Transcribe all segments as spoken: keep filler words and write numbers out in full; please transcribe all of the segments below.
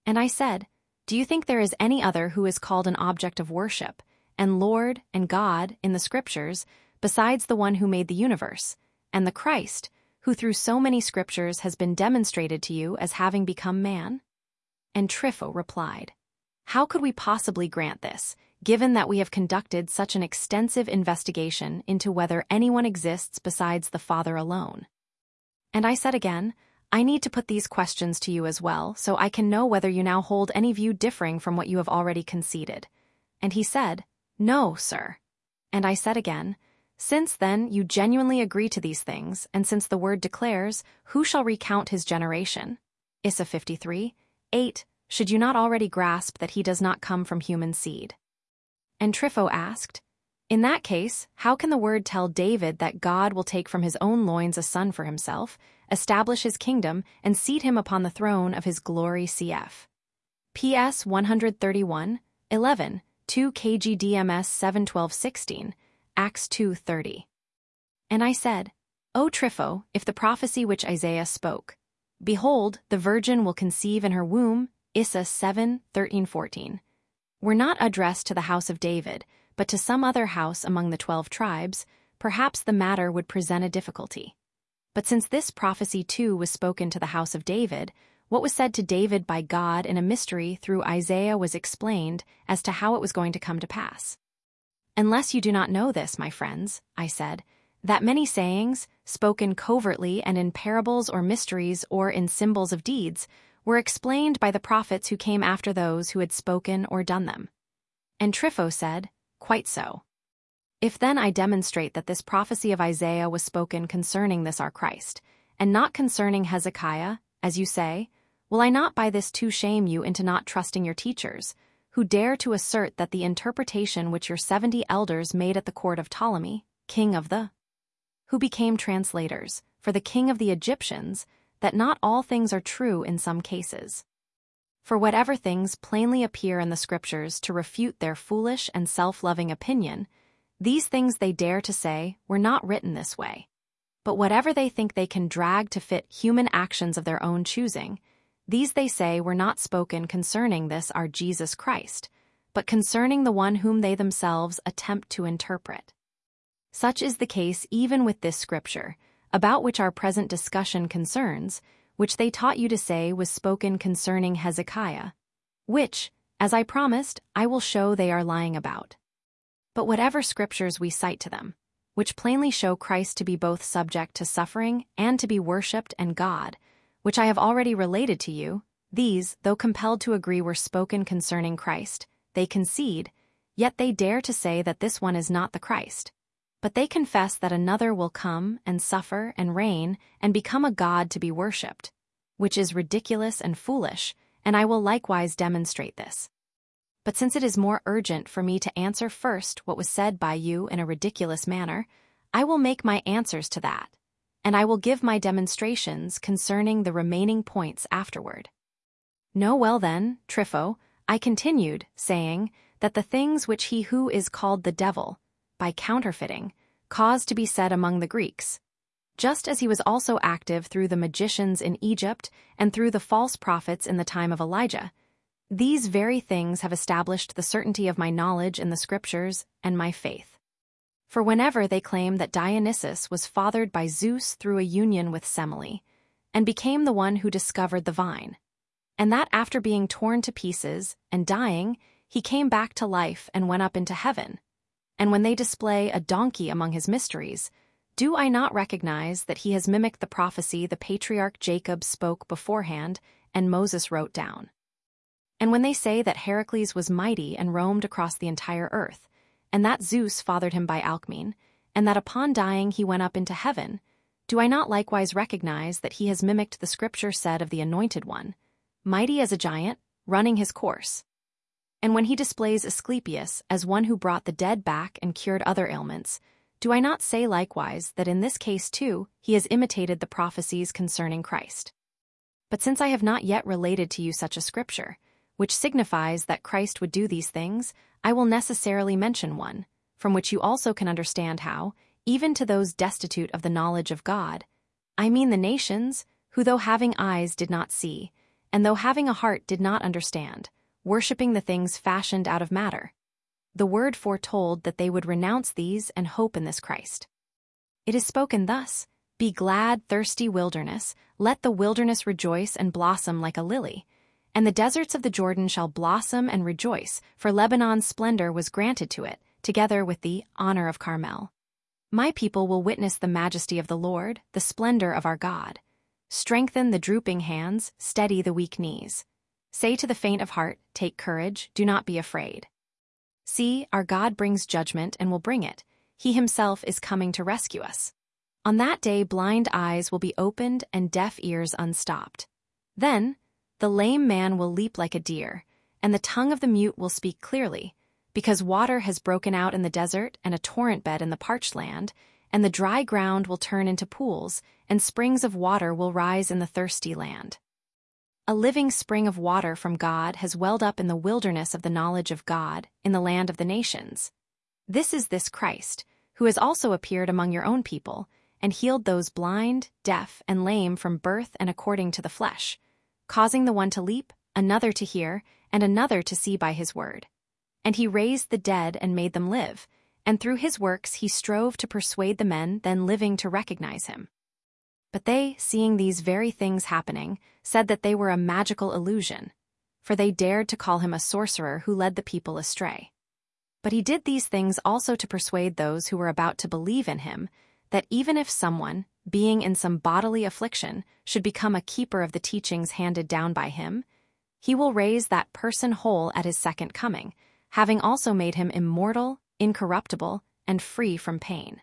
And I said, "Do you think there is any other who is called an object of worship, and Lord and God in the Scriptures, besides the one who made the universe, and the Christ, who through so many Scriptures has been demonstrated to you as having become man?" And Trypho replied, "How could we possibly grant this, given that we have conducted such an extensive investigation into whether anyone exists besides the Father alone?" And I said again, "I need to put these questions to you as well, so I can know whether you now hold any view differing from what you have already conceded." And he said, "No, sir." And I said again, "Since then you genuinely agree to these things, and since the word declares, 'Who shall recount his generation?' Issa fifty-three, eight, should you not already grasp that he does not come from human seed?" And Trypho asked, "In that case, how can the word tell David that God will take from his own loins a son for himself, establish his kingdom, and seat him upon the throne of his glory cf. P S one thirty-one, eleven, two K G D M S seven twelve sixteen, Acts two thirty. And I said, "O Trypho, if the prophecy which Isaiah spoke, 'Behold, the virgin will conceive in her womb,' Issa seven thirteen fourteen, were not addressed to the house of David, but to some other house among the twelve tribes, perhaps the matter would present a difficulty. But since this prophecy too was spoken to the house of David, what was said to David by God in a mystery through Isaiah was explained as to how it was going to come to pass. Unless you do not know this, my friends," I said, "that many sayings, spoken covertly and in parables or mysteries or in symbols of deeds, were explained by the prophets who came after those who had spoken or done them." And Trypho said, "Quite so. If then I demonstrate that this prophecy of Isaiah was spoken concerning this our Christ, and not concerning Hezekiah, as you say, will I not by this too shame you into not trusting your teachers, who dare to assert that the interpretation which your seventy elders made at the court of Ptolemy, king of the, who became translators, for the king of the Egyptians, that not all things are true in some cases? For whatever things plainly appear in the Scriptures to refute their foolish and self-loving opinion, these things they dare to say were not written this way. But whatever they think they can drag to fit human actions of their own choosing, these they say were not spoken concerning this our Jesus Christ, but concerning the one whom they themselves attempt to interpret. Such is the case even with this Scripture, about which our present discussion concerns, which they taught you to say was spoken concerning Hezekiah, which, as I promised, I will show they are lying about. But whatever Scriptures we cite to them, which plainly show Christ to be both subject to suffering and to be worshipped and God, which I have already related to you, these, though compelled to agree were spoken concerning Christ, they concede, yet they dare to say that this one is not the Christ. But they confess that another will come and suffer and reign and become a god to be worshipped, which is ridiculous and foolish, and I will likewise demonstrate this. But since it is more urgent for me to answer first what was said by you in a ridiculous manner, I will make my answers to that, and I will give my demonstrations concerning the remaining points afterward. Know well then, Trypho, I continued, saying, that the things which he who is called the devil, by counterfeiting, caused to be said among the Greeks, just as he was also active through the magicians in Egypt and through the false prophets in the time of Elijah, these very things have established the certainty of my knowledge in the Scriptures and my faith. For whenever they claim that Dionysus was fathered by Zeus through a union with Semele, and became the one who discovered the vine, and that after being torn to pieces and dying, he came back to life and went up into heaven, and when they display a donkey among his mysteries, do I not recognize that he has mimicked the prophecy the patriarch Jacob spoke beforehand and Moses wrote down? And when they say that Heracles was mighty and roamed across the entire earth, and that Zeus fathered him by Alcmene, and that upon dying he went up into heaven, do I not likewise recognize that he has mimicked the Scripture said of the Anointed One, mighty as a giant, running his course? And when he displays Asclepius as one who brought the dead back and cured other ailments, do I not say likewise that in this case too he has imitated the prophecies concerning Christ? But since I have not yet related to you such a Scripture, which signifies that Christ would do these things, I will necessarily mention one, from which you also can understand how, even to those destitute of the knowledge of God, I mean the nations, who though having eyes did not see, and though having a heart did not understand, worshipping the things fashioned out of matter. The word foretold that they would renounce these and hope in this Christ. It is spoken thus, "Be glad, thirsty wilderness, let the wilderness rejoice and blossom like a lily. And the deserts of the Jordan shall blossom and rejoice, for Lebanon's splendor was granted to it, together with the honor of Carmel. My people will witness the majesty of the Lord, the splendor of our God. Strengthen the drooping hands, steady the weak knees. Say to the faint of heart, take courage, do not be afraid. See, our God brings judgment and will bring it. He himself is coming to rescue us. On that day blind eyes will be opened and deaf ears unstopped. Then the lame man will leap like a deer, and the tongue of the mute will speak clearly, because water has broken out in the desert and a torrent bed in the parched land, and the dry ground will turn into pools, and springs of water will rise in the thirsty land. A living spring of water from God has welled up in the wilderness of the knowledge of God, in the land of the nations. This is this Christ, who has also appeared among your own people, and healed those blind, deaf, and lame from birth and according to the flesh, causing the one to leap, another to hear, and another to see by his word. And he raised the dead and made them live, and through his works he strove to persuade the men then living to recognize him. But they, seeing these very things happening, said that they were a magical illusion, for they dared to call him a sorcerer who led the people astray. But he did these things also to persuade those who were about to believe in him, that even if someone, being in some bodily affliction, should become a keeper of the teachings handed down by him, he will raise that person whole at his second coming, having also made him immortal, incorruptible, and free from pain.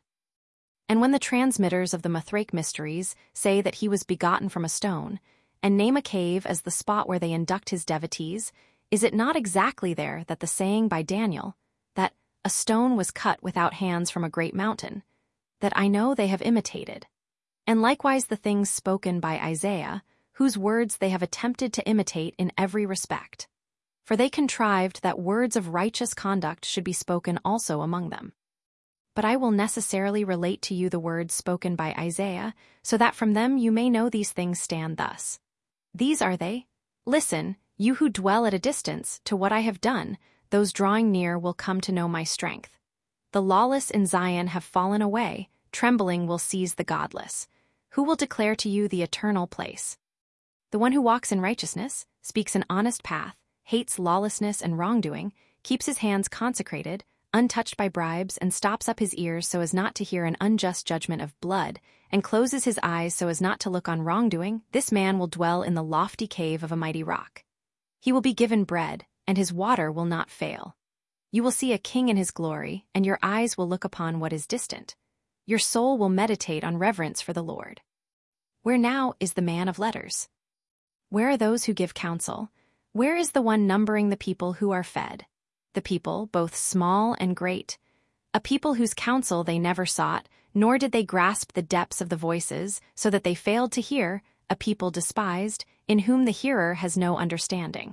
And when the transmitters of the Mithraic mysteries say that he was begotten from a stone, and name a cave as the spot where they induct his devotees, is it not exactly there that the saying by Daniel, that a stone was cut without hands from a great mountain, that I know they have imitated, and likewise the things spoken by Isaiah, whose words they have attempted to imitate in every respect? For they contrived that words of righteous conduct should be spoken also among them. But I will necessarily relate to you the words spoken by Isaiah, so that from them you may know these things stand thus. These are they. Listen, you who dwell at a distance, to what I have done, those drawing near will come to know my strength. The lawless in Zion have fallen away, trembling will seize the godless. Who will declare to you the eternal place? The one who walks in righteousness, speaks an honest path, hates lawlessness and wrongdoing, keeps his hands consecrated, untouched by bribes, and stops up his ears so as not to hear an unjust judgment of blood, and closes his eyes so as not to look on wrongdoing, this man will dwell in the lofty cave of a mighty rock. He will be given bread, and his water will not fail. You will see a king in his glory, and your eyes will look upon what is distant. Your soul will meditate on reverence for the Lord. Where now is the man of letters? Where are those who give counsel? Where is the one numbering the people who are fed? The people, both small and great. A people whose counsel they never sought, nor did they grasp the depths of the voices, so that they failed to hear, a people despised, in whom the hearer has no understanding.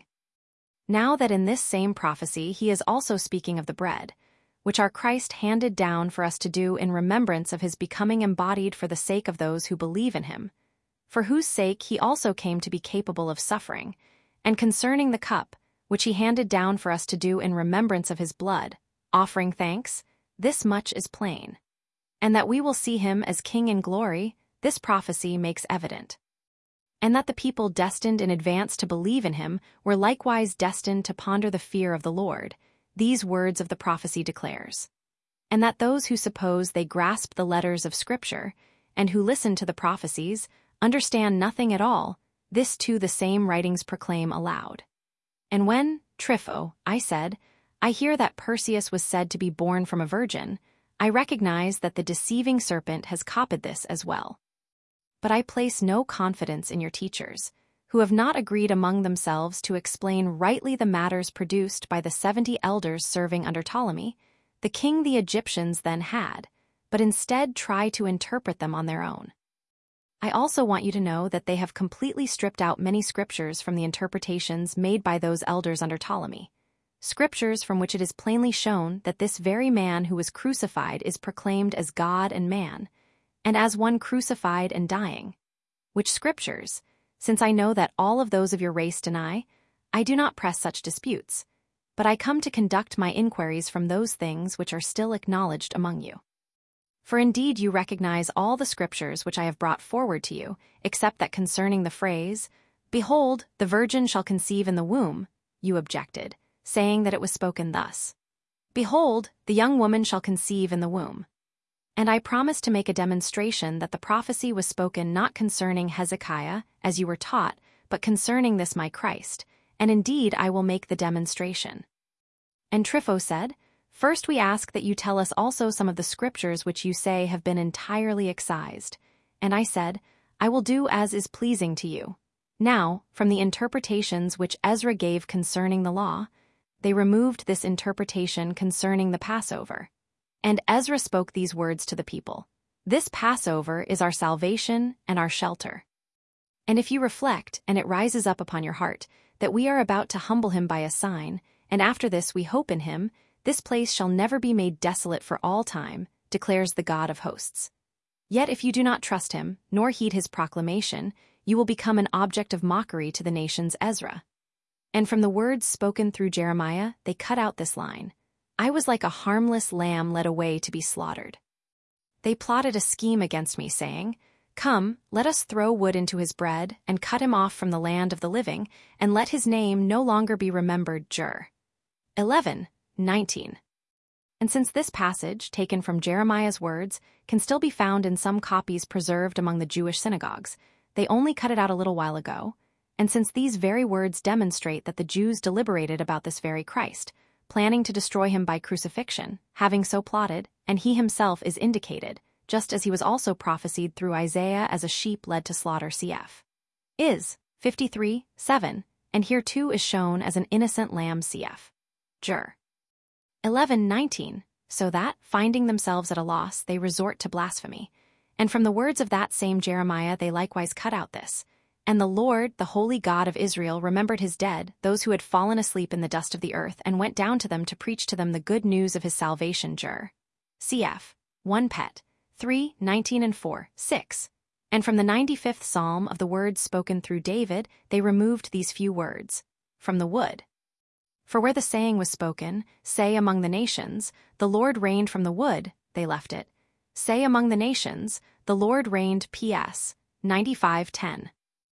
Now that in this same prophecy he is also speaking of the bread, which our Christ handed down for us to do in remembrance of his becoming embodied for the sake of those who believe in him, for whose sake he also came to be capable of suffering, and concerning the cup, which he handed down for us to do in remembrance of his blood, offering thanks, this much is plain. And that we will see him as King in glory, this prophecy makes evident. And that the people destined in advance to believe in him were likewise destined to ponder the fear of the Lord, these words of the prophecy declares. And that those who suppose they grasp the letters of Scripture, and who listen to the prophecies, understand nothing at all, this too the same writings proclaim aloud. And when, Trypho, I said, I hear that Perseus was said to be born from a virgin, I recognize that the deceiving serpent has copied this as well. But I place no confidence in your teachers, who have not agreed among themselves to explain rightly the matters produced by the seventy elders serving under Ptolemy, the king the Egyptians then had, but instead try to interpret them on their own. I also want you to know that they have completely stripped out many scriptures from the interpretations made by those elders under Ptolemy, scriptures from which it is plainly shown that this very man who was crucified is proclaimed as God and man, and as one crucified and dying, which scriptures, since I know that all of those of your race deny, I do not press such disputes, but I come to conduct my inquiries from those things which are still acknowledged among you. For indeed you recognize all the scriptures which I have brought forward to you, except that concerning the phrase, "Behold, the virgin shall conceive in the womb," you objected, saying that it was spoken thus, "Behold, the young woman shall conceive in the womb." And I promised to make a demonstration that the prophecy was spoken not concerning Hezekiah, as you were taught, but concerning this my Christ, and indeed I will make the demonstration. And Trypho said, "First we ask that you tell us also some of the scriptures which you say have been entirely excised." And I said, "I will do as is pleasing to you." Now, from the interpretations which Ezra gave concerning the law, they removed this interpretation concerning the Passover. And Ezra spoke these words to the people, "This Passover is our salvation and our shelter." And if you reflect, and it rises up upon your heart, that we are about to humble him by a sign, and after this we hope in him, this place shall never be made desolate for all time, declares the God of hosts. Yet if you do not trust him, nor heed his proclamation, you will become an object of mockery to the nations Ezra. And from the words spoken through Jeremiah, they cut out this line, "I was like a harmless lamb led away to be slaughtered." They plotted a scheme against me, saying, "Come, let us throw wood into his bread, and cut him off from the land of the living, and let his name no longer be remembered Jur." eleven nineteen. And since this passage, taken from Jeremiah's words, can still be found in some copies preserved among the Jewish synagogues, they only cut it out a little while ago, and since these very words demonstrate that the Jews deliberated about this very Christ, planning to destroy him by crucifixion, having so plotted, and he himself is indicated, just as he was also prophesied through Isaiah as a sheep led to slaughter cf. Is fifty-three seven, and here too is shown as an innocent lamb cf. Jur. eleven nineteen, so that, finding themselves at a loss, they resort to blasphemy. And from the words of that same Jeremiah they likewise cut out this, "And the Lord, the holy God of Israel, remembered his dead, those who had fallen asleep in the dust of the earth, and went down to them to preach to them the good news of his salvation." Jur. Cf. one Pet. three nineteen and four six. And from the ninety-fifth Psalm of the words spoken through David, they removed these few words, "from the wood." For where the saying was spoken, "Say among the nations, the Lord reigned from the wood," they left it, "Say among the nations, the Lord reigned P S ninety-five ten.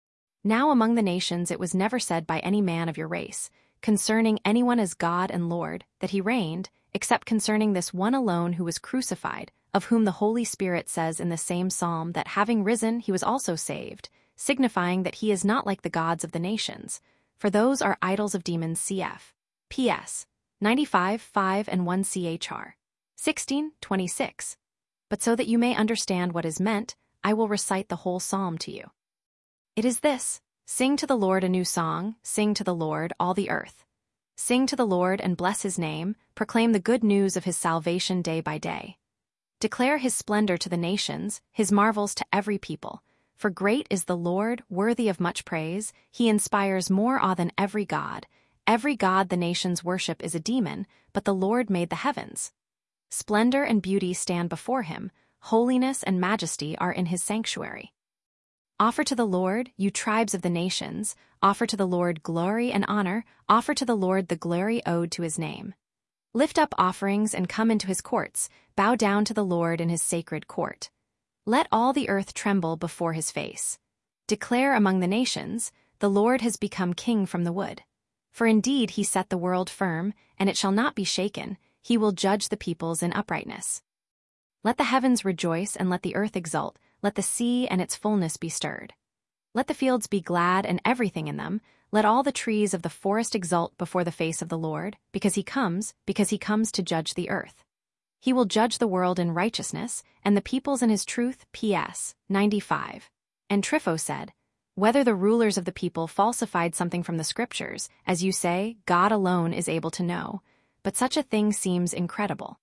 Now among the nations it was never said by any man of your race, concerning anyone as God and Lord, that he reigned, except concerning this one alone who was crucified, of whom the Holy Spirit says in the same psalm that having risen he was also saved, signifying that he is not like the gods of the nations, for those are idols of demons cf. P S ninety-five five and one C H R. sixteen twenty-six. But so that you may understand what is meant, I will recite the whole psalm to you. It is this: "Sing to the Lord a new song, sing to the Lord, all the earth. Sing to the Lord and bless his name, proclaim the good news of his salvation day by day. Declare his splendor to the nations, his marvels to every people. For great is the Lord, worthy of much praise, he inspires more awe than every god. Every god the nations worship is a demon, but the Lord made the heavens. Splendor and beauty stand before him, holiness and majesty are in his sanctuary. Offer to the Lord, you tribes of the nations, offer to the Lord glory and honor, offer to the Lord the glory owed to his name. Lift up offerings and come into his courts, bow down to the Lord in his sacred court. Let all the earth tremble before his face. Declare among the nations, the Lord has become king from the wood. For indeed he set the world firm, and it shall not be shaken, he will judge the peoples in uprightness. Let the heavens rejoice and let the earth exult, let the sea and its fullness be stirred. Let the fields be glad and everything in them, let all the trees of the forest exult before the face of the Lord, because he comes, because he comes to judge the earth. He will judge the world in righteousness, and the peoples in his truth. P S ninety-five. And Trypho said, "Whether the rulers of the people falsified something from the scriptures, as you say, God alone is able to know, but such a thing seems incredible."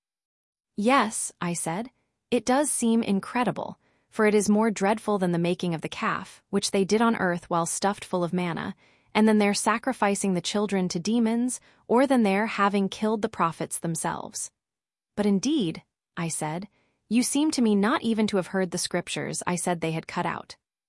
Yes, I said, it does seem incredible, for it is more dreadful than the making of the calf, which they did on earth while stuffed full of manna, and than their sacrificing the children to demons, or than their having killed the prophets themselves. But indeed, I said, you seem to me not even to have heard the scriptures I said they had cut out.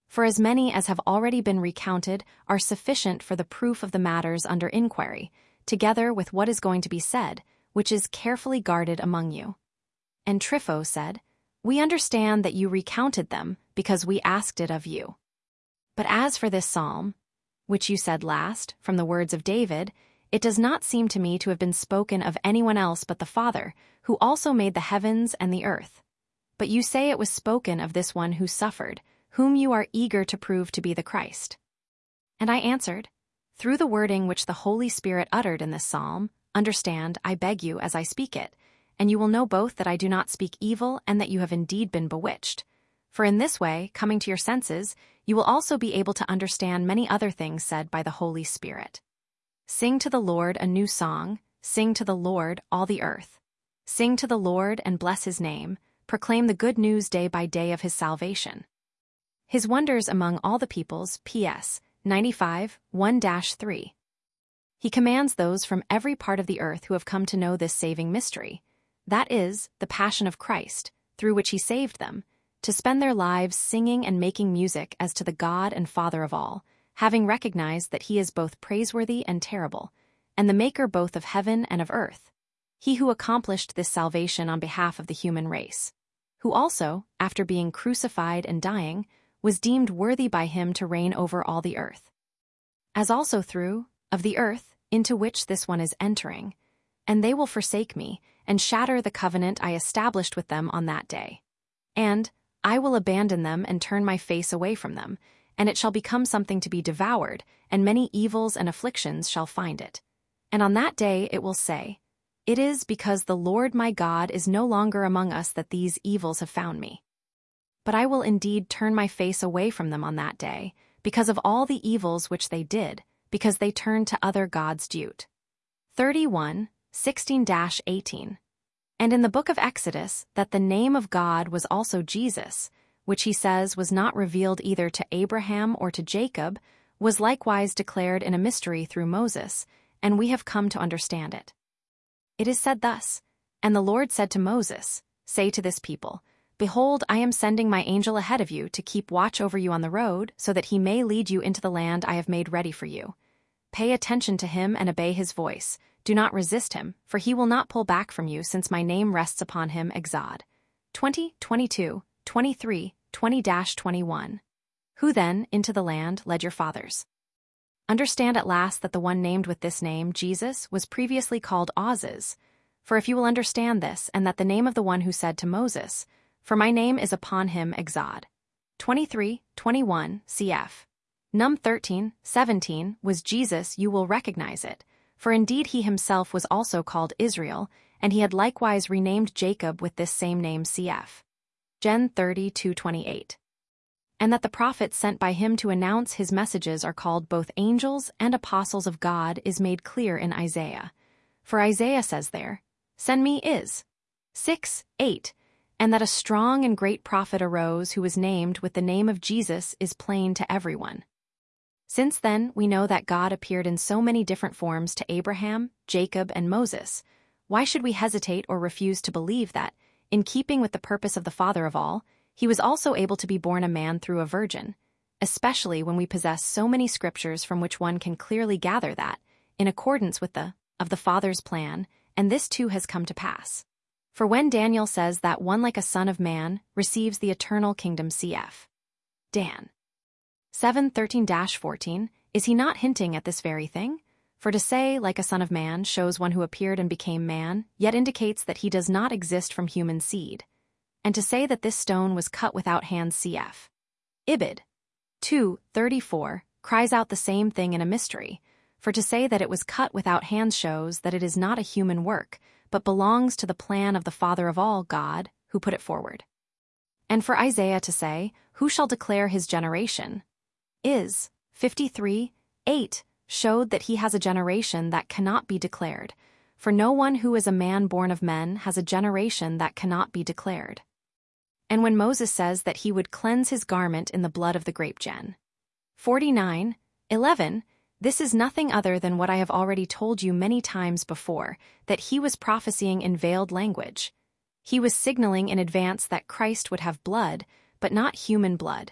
For as many as have already been recounted are sufficient for the proof of the matters under inquiry, together with what is going to be said, which is carefully guarded among you. And Trypho said, We understand that you recounted them, because we asked it of you. But as for this psalm, which you said last, from the words of David, it does not seem to me to have been spoken of anyone else but the Father, who also made the heavens and the earth. But you say it was spoken of this one who suffered, whom you are eager to prove to be the Christ. And I answered, Through the wording which the Holy Spirit uttered in this psalm, understand, I beg you, as I speak it, and you will know both that I do not speak evil and that you have indeed been bewitched. For in this way, coming to your senses, you will also be able to understand many other things said by the Holy Spirit. Sing to the Lord a new song, sing to the Lord, all the earth. Sing to the Lord and bless his name, proclaim the good news day by day of his salvation. His wonders among all the peoples, P S ninety-five, one to three. He commands those from every part of the earth who have come to know this saving mystery, that is, the passion of Christ, through which he saved them, to spend their lives singing and making music as to the God and Father of all, having recognized that he is both praiseworthy and terrible, and the maker both of heaven and of earth, he who accomplished this salvation on behalf of the human race, who also, after being crucified and dying, was deemed worthy by him to reign over all the earth. As also through, of the earth, into which this one is entering, and they will forsake me, and shatter the covenant I established with them on that day. And I will abandon them and turn my face away from them, and it shall become something to be devoured, and many evils and afflictions shall find it. And on that day it will say, It is because the Lord my God is no longer among us that these evils have found me. But I will indeed turn my face away from them on that day, because of all the evils which they did, because they turned to other gods. Jude thirty-one, sixteen to eighteen. And in the book of Exodus, that the name of God was also Jesus, which he says was not revealed either to Abraham or to Jacob, was likewise declared in a mystery through Moses, and we have come to understand it. It is said thus, And the Lord said to Moses, Say to this people, Behold, I am sending my angel ahead of you to keep watch over you on the road, so that he may lead you into the land I have made ready for you. Pay attention to him and obey his voice. Do not resist him, for he will not pull back from you, since my name rests upon him. Exod twenty, twenty-two, twenty-three, twenty to twenty-one. Who then, into the land, led your fathers? Understand at last that the one named with this name, Jesus, was previously called Ozes. For if you will understand this, and that the name of the one who said to Moses, For my name is upon him. Exod twenty-three, twenty-one, cf. Num thirteen, seventeen, was Jesus, you will recognize it. For indeed he himself was also called Israel, and he had likewise renamed Jacob with this same name. Cf. Gen thirty-two, twenty-eight. And that the prophets sent by him to announce his messages are called both angels and apostles of God is made clear in Isaiah. For Isaiah says there, Send me is. six, eight. And that a strong and great prophet arose who was named with the name of Jesus is plain to everyone. Since then, we know that God appeared in so many different forms to Abraham, Jacob, and Moses. Why should we hesitate or refuse to believe that, in keeping with the purpose of the Father of all, he was also able to be born a man through a virgin, especially when we possess so many scriptures from which one can clearly gather that, in accordance with the of the Father's plan, and this too has come to pass. For when Daniel says that one like a son of man receives the eternal kingdom. Cf. Dan seven, thirteen to fourteen, is he not hinting at this very thing? For to say, like a son of man, shows one who appeared and became man, yet indicates that he does not exist from human seed. And to say that this stone was cut without hands. Cf. Ibid. two, thirty-four, cries out the same thing in a mystery. For to say that it was cut without hands shows that it is not a human work, but belongs to the plan of the Father of all, God, who put it forward. And for Isaiah to say, Who shall declare his generation? Is, fifty-three, eight, showed that he has a generation that cannot be declared, for no one who is a man born of men has a generation that cannot be declared. And when Moses says that he would cleanse his garment in the blood of the grape. Gen forty-nine, eleven, this is nothing other than what I have already told you many times before, that he was prophesying in veiled language. He was signaling in advance that Christ would have blood, but not human blood,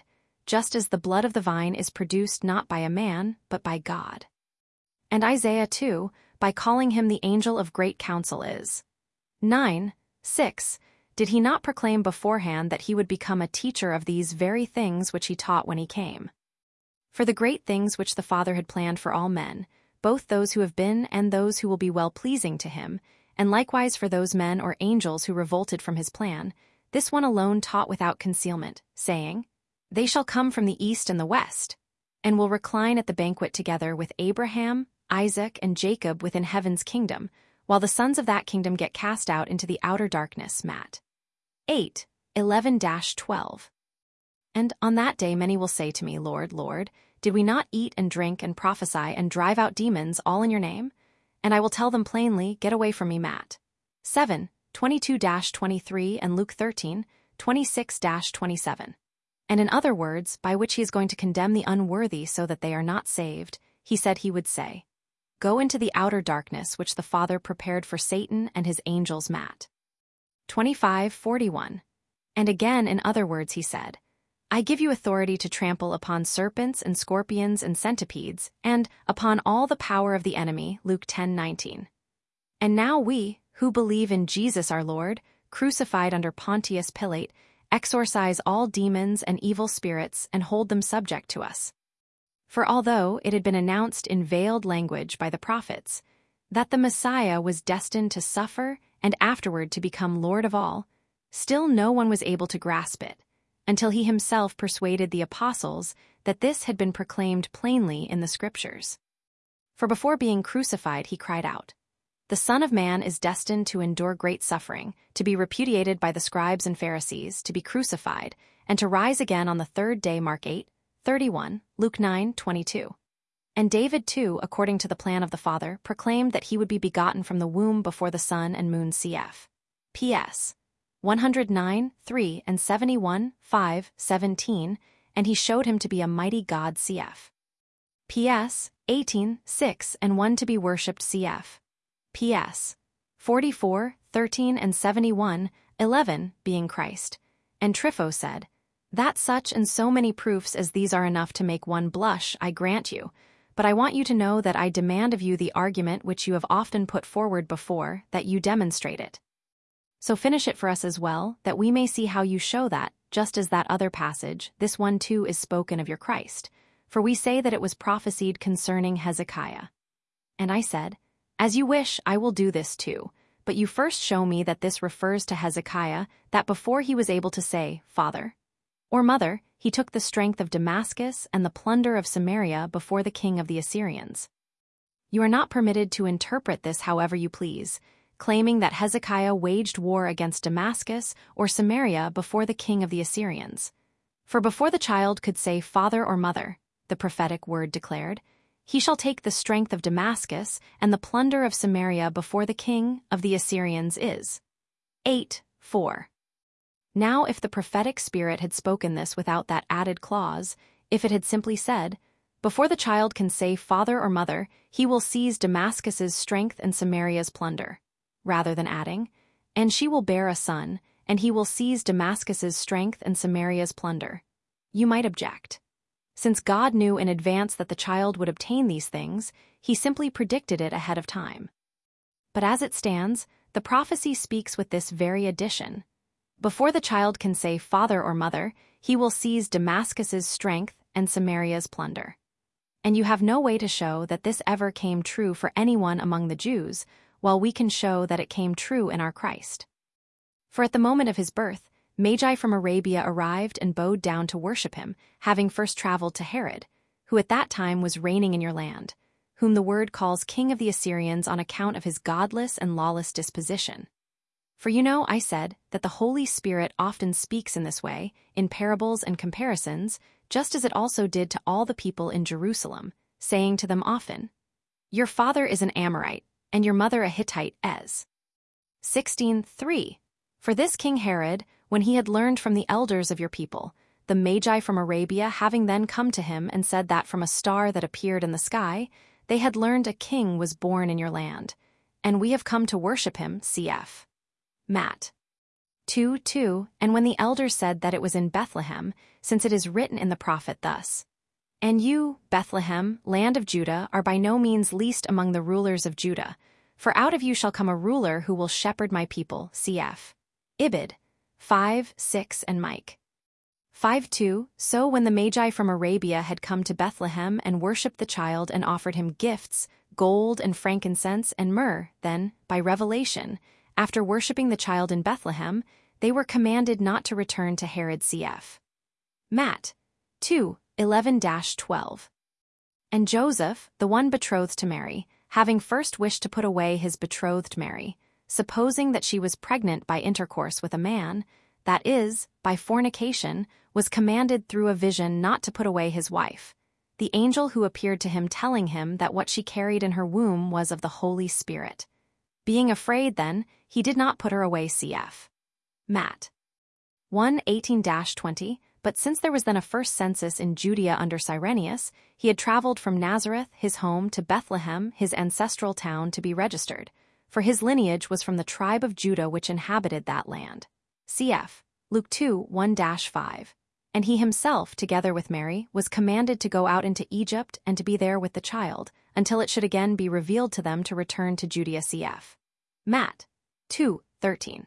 just as the blood of the vine is produced not by a man, but by God. And Isaiah too, by calling him the angel of great counsel is. nine, six. Did he not proclaim beforehand that he would become a teacher of these very things which he taught when he came? For the great things which the Father had planned for all men, both those who have been and those who will be well-pleasing to him, and likewise for those men or angels who revolted from his plan, this one alone taught without concealment, saying, They shall come from the east and the west, and will recline at the banquet together with Abraham, Isaac, and Jacob within heaven's kingdom, while the sons of that kingdom get cast out into the outer darkness. Matt. eight, eleven to twelve. And on that day many will say to me, Lord, Lord, did we not eat and drink and prophesy and drive out demons all in your name? And I will tell them plainly, Get away from me. Matt. seven, twenty-two to twenty-three and Luke thirteen, twenty-six to twenty-seven. And in other words, by which he is going to condemn the unworthy so that they are not saved, he said he would say, Go into the outer darkness which the Father prepared for Satan and his angels. Matt. twenty-five, forty-one. And again in other words he said, I give you authority to trample upon serpents and scorpions and centipedes, and upon all the power of the enemy. Luke ten, nineteen. And now we, who believe in Jesus our Lord, crucified under Pontius Pilate, exorcise all demons and evil spirits and hold them subject to us. For although it had been announced in veiled language by the prophets that the Messiah was destined to suffer and afterward to become Lord of all, still no one was able to grasp it, until he himself persuaded the apostles that this had been proclaimed plainly in the Scriptures. For before being crucified he cried out, The Son of Man is destined to endure great suffering, to be repudiated by the scribes and Pharisees, to be crucified, and to rise again on the third day. Mark eight, thirty-one, Luke nine, twenty-two. And David too, according to the plan of the Father, proclaimed that he would be begotten from the womb before the sun and moon. Cf. P S one oh nine, three and seventy-one, five, seventeen, and he showed him to be a mighty God. Cf. P S eighteen, six and one to be worshipped. Cf. P S forty-four, thirteen and seventy-one, eleven, being Christ. And Trypho said, That such and so many proofs as these are enough to make one blush, I grant you, but I want you to know that I demand of you the argument which you have often put forward before, that you demonstrate it. So finish it for us as well, that we may see how you show that, just as that other passage, this one too is spoken of your Christ. For we say that it was prophesied concerning Hezekiah. And I said, As you wish, I will do this too, but you first show me that this refers to Hezekiah, that before he was able to say, Father, or Mother, he took the strength of Damascus and the plunder of Samaria before the king of the Assyrians. You are not permitted to interpret this however you please, claiming that Hezekiah waged war against Damascus or Samaria before the king of the Assyrians. For before the child could say father or mother, the prophetic word declared, he shall take the strength of Damascus and the plunder of Samaria before the king of the Assyrians is. eight, four. Now if the prophetic spirit had spoken this without that added clause, if it had simply said, Before the child can say father or mother, he will seize Damascus's strength and Samaria's plunder, rather than adding, and she will bear a son, and he will seize Damascus's strength and Samaria's plunder, you might object. Since God knew in advance that the child would obtain these things, he simply predicted it ahead of time. But as it stands, the prophecy speaks with this very addition. Before the child can say father or mother, he will seize Damascus's strength and Samaria's plunder. And you have no way to show that this ever came true for anyone among the Jews, while we can show that it came true in our Christ. For at the moment of his birth, Magi from Arabia arrived and bowed down to worship him, having first traveled to Herod, who at that time was reigning in your land, whom the word calls king of the Assyrians on account of his godless and lawless disposition. For you know, I said, that the Holy Spirit often speaks in this way, in parables and comparisons, just as it also did to all the people in Jerusalem, saying to them often, Your father is an Amorite, and your mother a Hittite. Es. sixteen, three. For this King Herod, when he had learned from the elders of your people, the Magi from Arabia having then come to him and said that from a star that appeared in the sky, they had learned a king was born in your land, and we have come to worship him. Cf. Matt. two two. And when the elders said that it was in Bethlehem, since it is written in the prophet thus, "And you, Bethlehem, land of Judah, are by no means least among the rulers of Judah, for out of you shall come a ruler who will shepherd my people." Cf. Ibid. five six and Mike. five two. So when the Magi from Arabia had come to Bethlehem and worshipped the child and offered him gifts, gold and frankincense and myrrh, then, by revelation, after worshipping the child in Bethlehem, they were commanded not to return to Herod. Cf. Matt. two eleven to twelve. And Joseph, the one betrothed to Mary, having first wished to put away his betrothed Mary, supposing that she was pregnant by intercourse with a man, that is, by fornication, was commanded through a vision not to put away his wife, the angel who appeared to him telling him that what she carried in her womb was of the Holy Spirit. Being afraid then, he did not put her away. Cf. Matt. one eighteen to twenty. But since there was then a first census in Judea under Cyrenius, he had traveled from Nazareth, his home, to Bethlehem, his ancestral town, to be registered, for his lineage was from the tribe of Judah which inhabited that land. Cf. Luke two one to five. And he himself, together with Mary, was commanded to go out into Egypt and to be there with the child, until it should again be revealed to them to return to Judea. Cf. Matt. two thirteen.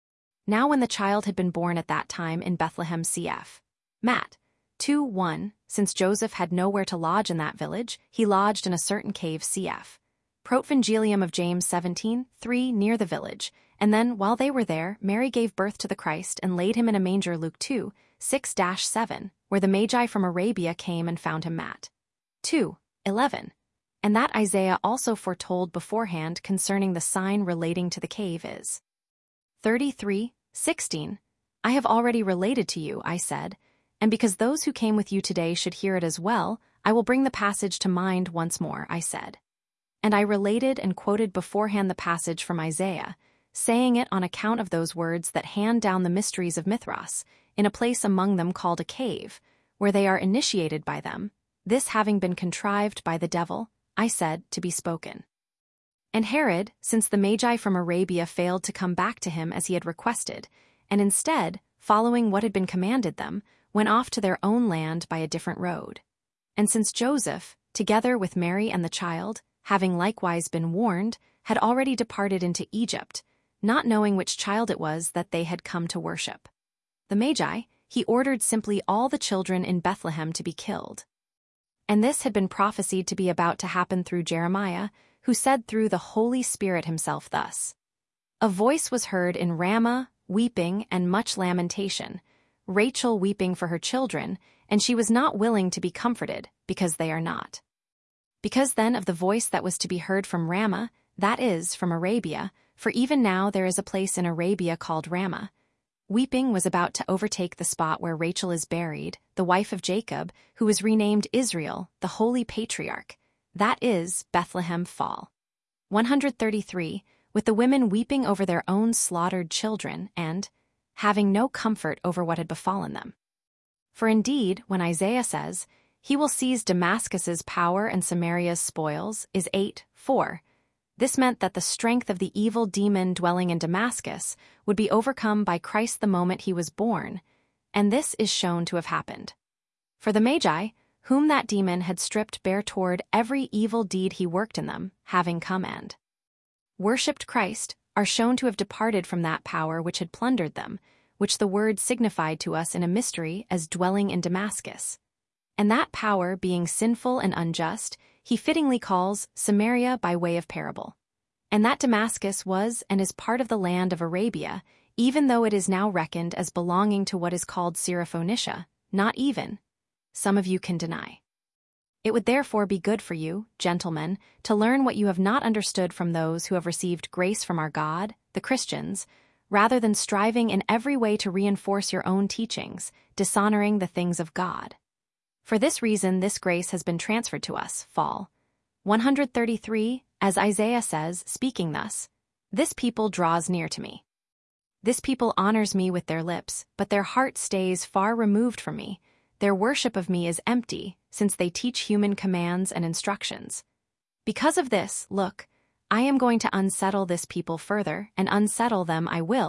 Now when the child had been born at that time in Bethlehem. Cf. Matt. two one. Since Joseph had nowhere to lodge in that village, he lodged in a certain cave. Cf. Protvangelium of James seventeen three, near the village. And then, while they were there, Mary gave birth to the Christ and laid him in a manger. Luke two six to seven, where the Magi from Arabia came and found him. Matt. two eleven. And that Isaiah also foretold beforehand concerning the sign relating to the cave is thirty-three sixteen. I have already related to you, I said, and because those who came with you today should hear it as well, I will bring the passage to mind once more, I said. And I related and quoted beforehand the passage from Isaiah, saying it on account of those words that hand down the mysteries of Mithras, in a place among them called a cave, where they are initiated by them, this having been contrived by the devil, I said, to be spoken. And Herod, since the Magi from Arabia failed to come back to him as he had requested, and instead, following what had been commanded them, went off to their own land by a different road. And since Joseph, together with Mary and the child, having likewise been warned, had already departed into Egypt, not knowing which child it was that they had come to worship, the Magi, he ordered simply all the children in Bethlehem to be killed. And this had been prophesied to be about to happen through Jeremiah, who said through the Holy Spirit himself thus, "A voice was heard in Ramah, weeping and much lamentation, Rachel weeping for her children, and she was not willing to be comforted, because they are not." Because then of the voice that was to be heard from Ramah, that is, from Arabia, for even now there is a place in Arabia called Ramah, weeping was about to overtake the spot where Rachel is buried, the wife of Jacob, who was renamed Israel, the holy patriarch. That is, Bethlehem fall. one thirty-three, with the women weeping over their own slaughtered children and having no comfort over what had befallen them. For indeed, when Isaiah says, "He will seize Damascus's power and Samaria's spoils," is eight four, this meant that the strength of the evil demon dwelling in Damascus would be overcome by Christ the moment he was born, and this is shown to have happened. For the Magi, whom that demon had stripped bare toward every evil deed he worked in them, having come and worshipped Christ, are shown to have departed from that power which had plundered them, which the word signified to us in a mystery as dwelling in Damascus. And that power, being sinful and unjust, he fittingly calls Samaria by way of parable. And that Damascus was and is part of the land of Arabia, even though it is now reckoned as belonging to what is called Syrophoenicia, not even, some of you can deny. It would therefore be good for you, gentlemen, to learn what you have not understood from those who have received grace from our God, the Christians, rather than striving in every way to reinforce your own teachings, dishonoring the things of God. For this reason this grace has been transferred to us. Fall. one thirty-three, as Isaiah says, speaking thus, "This people draws near to me. This people honors me with their lips, but their heart stays far removed from me. Their worship of me is empty, since they teach human commands and instructions. Because of this, look, I am going to unsettle this people further, and unsettle them I will,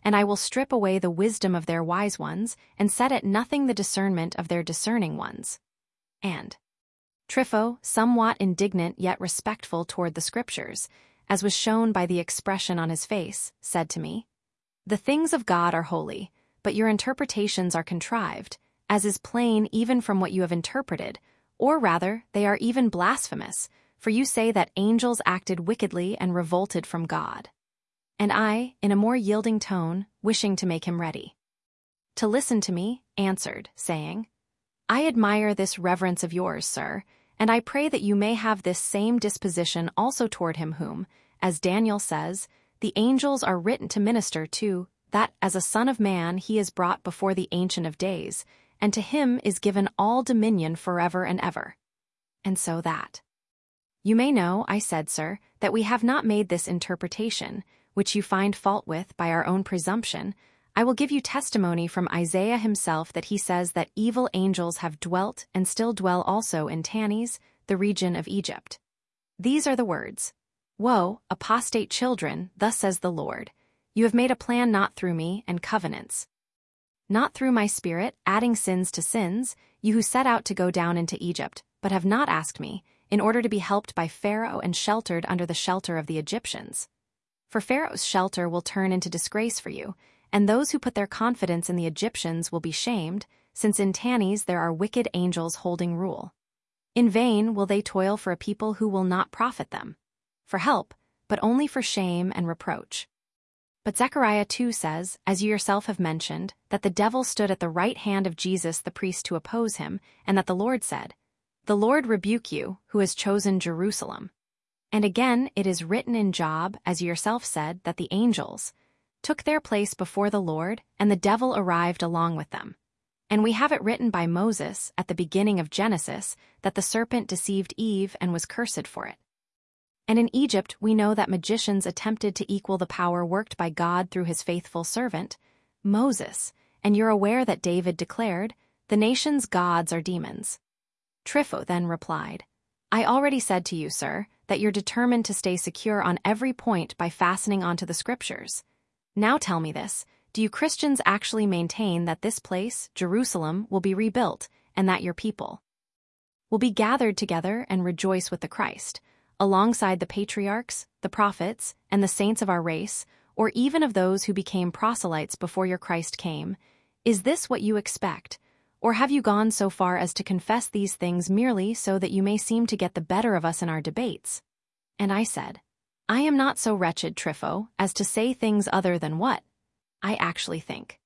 and I will strip away the wisdom of their wise ones, and set at nothing the discernment of their discerning ones. And Trypho, somewhat indignant yet respectful toward the Scriptures, as was shown by the expression on his face, said to me, "The things of God are holy, but your interpretations are contrived, as is plain even from what you have interpreted, or rather, they are even blasphemous, for you say that angels acted wickedly and revolted from God." And I, in a more yielding tone, wishing to make him ready to listen to me, answered, saying, "I admire this reverence of yours, sir, and I pray that you may have this same disposition also toward him whom, as Daniel says, the angels are written to minister to, that as a son of man he is brought before the Ancient of Days, and to him is given all dominion forever and ever. And so that you may know, I said, sir, that we have not made this interpretation, which you find fault with by our own presumption. I will give you testimony from Isaiah himself that he says that evil angels have dwelt and still dwell also in Tanis, the region of Egypt. These are the words, "Woe, apostate children, thus says the Lord, you have made a plan not through me and covenants, not through my spirit, adding sins to sins, you who set out to go down into Egypt, but have not asked me, in order to be helped by Pharaoh and sheltered under the shelter of the Egyptians. For Pharaoh's shelter will turn into disgrace for you, and those who put their confidence in the Egyptians will be shamed, since in Tanis there are wicked angels holding rule. In vain will they toil for a people who will not profit them, for help, but only for shame and reproach." But Zechariah too says, as you yourself have mentioned, that the devil stood at the right hand of Jesus the priest to oppose him, and that the Lord said, "The Lord rebuke you, who has chosen Jerusalem." And again it is written in Job, as you yourself said, that the angels took their place before the Lord, and the devil arrived along with them. And we have it written by Moses, at the beginning of Genesis, that the serpent deceived Eve and was cursed for it. And in Egypt we know that magicians attempted to equal the power worked by God through his faithful servant, Moses, and you're aware that David declared, "The nation's gods are demons." Trypho then replied, "I already said to you, sir, that you're determined to stay secure on every point by fastening onto the Scriptures. Now tell me this, do you Christians actually maintain that this place, Jerusalem, will be rebuilt, and that your people will be gathered together and rejoice with the Christ, alongside the patriarchs, the prophets, and the saints of our race, or even of those who became proselytes before your Christ came? Is this what you expect? Or have you gone so far as to confess these things merely so that you may seem to get the better of us in our debates?" And I said, "I am not so wretched, Trypho, as to say things other than what I actually think.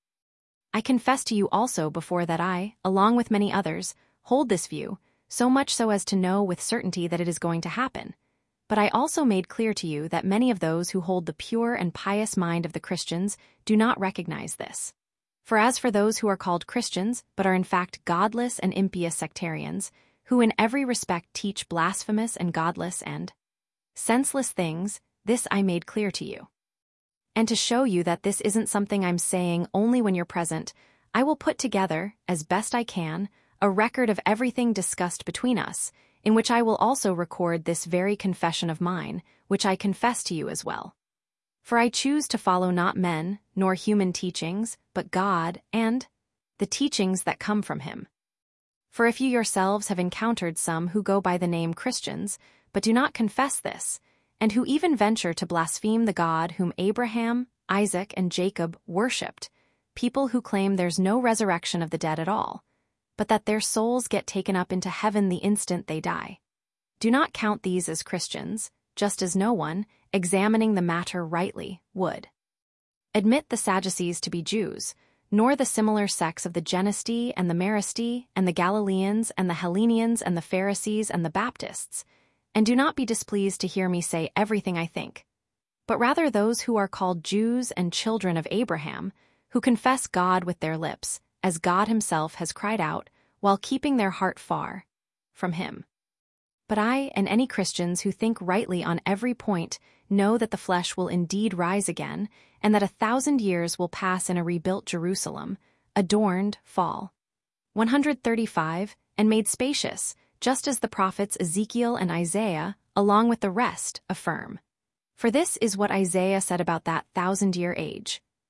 I confess to you also before that I, along with many others, hold this view, so much so as to know with certainty that it is going to happen. But I also made clear to you that many of those who hold the pure and pious mind of the Christians do not recognize this. For as for those who are called Christians, but are in fact godless and impious sectarians, who in every respect teach blasphemous and godless and senseless things, this I made clear to you. And to show you that this isn't something I'm saying only when you're present, I will put together, as best I can, a record of everything discussed between us, in which I will also record this very confession of mine, which I confess to you as well. For I choose to follow not men, nor human teachings, but God, and the teachings that come from him. For if you yourselves have encountered some who go by the name Christians, but do not confess this, and who even venture to blaspheme the God whom Abraham, Isaac, and Jacob worshipped, people who claim there's no resurrection of the dead at all, but that their souls get taken up into heaven the instant they die. Do not count these as Christians, just as no one, examining the matter rightly, would admit the Sadducees to be Jews, nor the similar sects of the Genesti and the Maristi and the Galileans and the Hellenians and the Pharisees and the Baptists, and do not be displeased to hear me say everything I think, but rather those who are called Jews and children of Abraham, who confess God with their lips, as God himself has cried out, while keeping their heart far from him. But I and any Christians who think rightly on every point know that the flesh will indeed rise again, and that a thousand years will pass in a rebuilt Jerusalem, adorned, fall. one hundred thirty-five, and made spacious, just as the prophets Ezekiel and Isaiah, along with the rest, affirm. For this is what Isaiah said about that thousand-year age.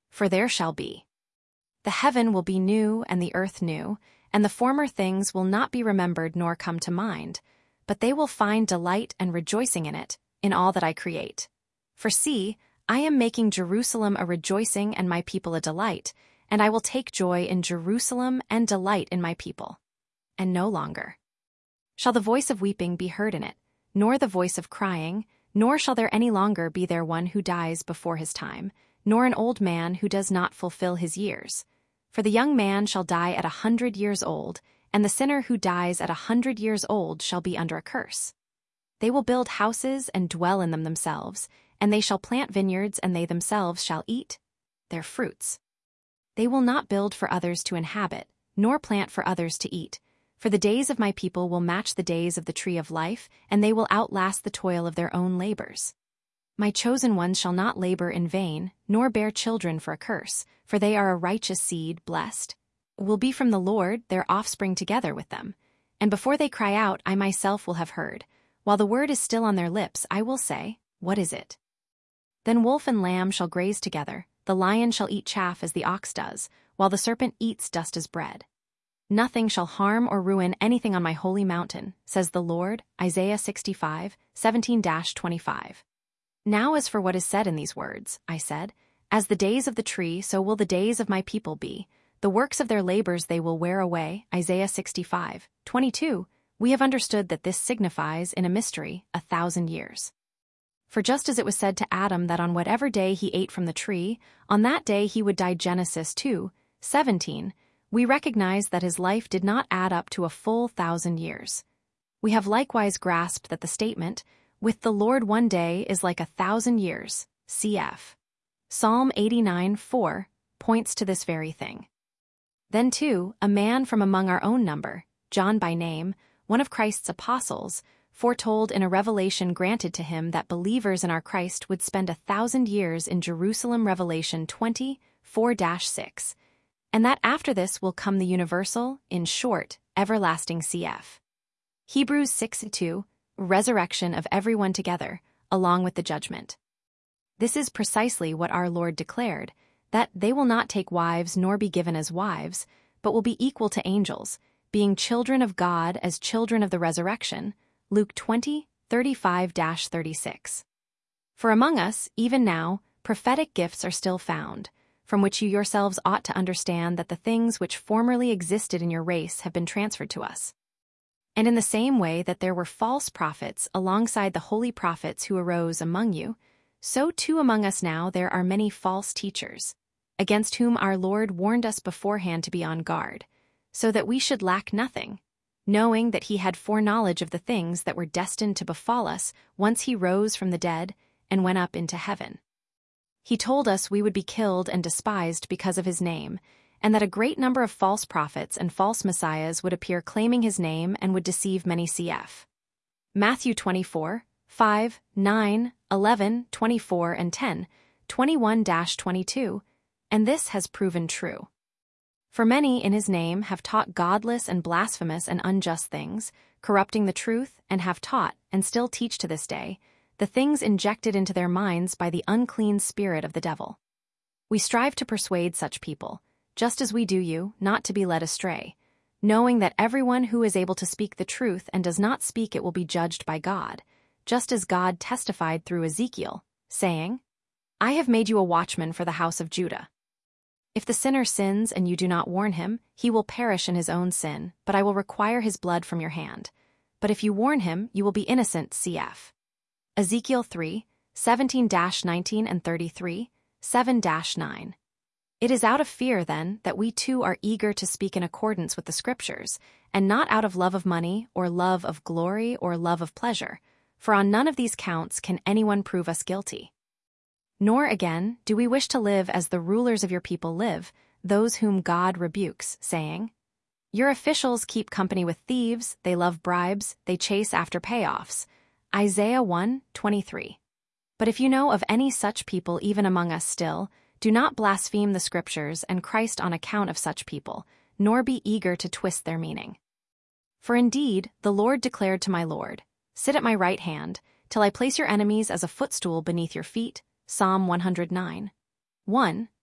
for there shall be. The heaven will be new and the earth new, and the former things will not be remembered nor come to mind, but they will find delight and rejoicing in it, in all that I create. For see, I am making Jerusalem a rejoicing and my people a delight, and I will take joy in Jerusalem and delight in my people. And no longer shall the voice of weeping be heard in it, nor the voice of crying, nor shall there any longer be there one who dies before his time, nor an old man who does not fulfill his years. For the young man shall die at a hundred years old, and the sinner who dies at a hundred years old shall be under a curse. They will build houses and dwell in them themselves, and they shall plant vineyards, and they themselves shall eat their fruits. They will not build for others to inhabit, nor plant for others to eat, for the days of my people will match the days of the tree of life, and they will outlast the toil of their own labors. My chosen ones shall not labor in vain, nor bear children for a curse, for they are a righteous seed, blessed will be from the Lord, their offspring together with them. And before they cry out, I myself will have heard. While the word is still on their lips, I will say, what is it? Then wolf and lamb shall graze together, the lion shall eat chaff as the ox does, while the serpent eats dust as bread. Nothing shall harm or ruin anything on my holy mountain, says the Lord, Isaiah sixty-five, seventeen to twenty-five. Now as for what is said in these words, I said, as the days of the tree, so will the days of my people be. The works of their labors they will wear away, Isaiah sixty-five, twenty-two. We have understood that this signifies, in a mystery, a thousand years. For just as it was said to Adam that on whatever day he ate from the tree, on that day he would die, Genesis two, seventeen, we recognize that his life did not add up to a full thousand years. We have likewise grasped that the statement, with the Lord one day is like a thousand years, cf. Psalm eighty-nine, four, points to this very thing. Then too, a man from among our own number, John by name, one of Christ's apostles, foretold in a revelation granted to him that believers in our Christ would spend a thousand years in Jerusalem, Revelation twenty, four to six, and that after this will come the universal, in short, everlasting cf. Hebrews six, two, resurrection of everyone together, along with the judgment. This is precisely what our Lord declared, that they will not take wives nor be given as wives, but will be equal to angels, being children of God as children of the resurrection, Luke twenty, thirty-five to thirty-six. For among us, even now, prophetic gifts are still found, from which you yourselves ought to understand that the things which formerly existed in your race have been transferred to us. And in the same way that there were false prophets alongside the holy prophets who arose among you, so too among us now there are many false teachers, against whom our Lord warned us beforehand to be on guard, so that we should lack nothing, knowing that he had foreknowledge of the things that were destined to befall us once he rose from the dead and went up into heaven. He told us we would be killed and despised because of his name, and that a great number of false prophets and false messiahs would appear claiming his name and would deceive many cf. Matthew twenty-four, five, nine, eleven, twenty-four, and ten, twenty-one to twenty-two, and this has proven true. For many in his name have taught godless and blasphemous and unjust things, corrupting the truth, and have taught, and still teach to this day, the things injected into their minds by the unclean spirit of the devil. We strive to persuade such people, just as we do you, not to be led astray, knowing that everyone who is able to speak the truth and does not speak it will be judged by God, just as God testified through Ezekiel, saying, I have made you a watchman for the house of Judah. If the sinner sins and you do not warn him, he will perish in his own sin, but I will require his blood from your hand. But if you warn him, you will be innocent cf. Ezekiel three, seventeen to nineteen and thirty-three, seven to nine. It is out of fear, then, that we too are eager to speak in accordance with the Scriptures, and not out of love of money, or love of glory, or love of pleasure, for on none of these counts can anyone prove us guilty. Nor, again, do we wish to live as the rulers of your people live, those whom God rebukes, saying, Your officials keep company with thieves, they love bribes, they chase after payoffs. Isaiah one, twenty-three. But if you know of any such people even among us still, do not blaspheme the Scriptures and Christ on account of such people, nor be eager to twist their meaning. For indeed, the Lord declared to my Lord, Sit at my right hand, till I place your enemies as a footstool beneath your feet. Psalm one hundred nine. one.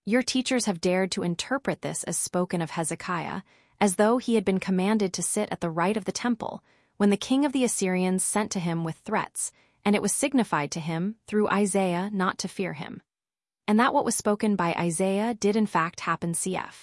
Your teachers have dared to interpret this as spoken of Hezekiah, as though he had been commanded to sit at the right of the temple, when the king of the Assyrians sent to him with threats, and it was signified to him through Isaiah not to fear him. And that what was spoken by Isaiah did in fact happen. Cf.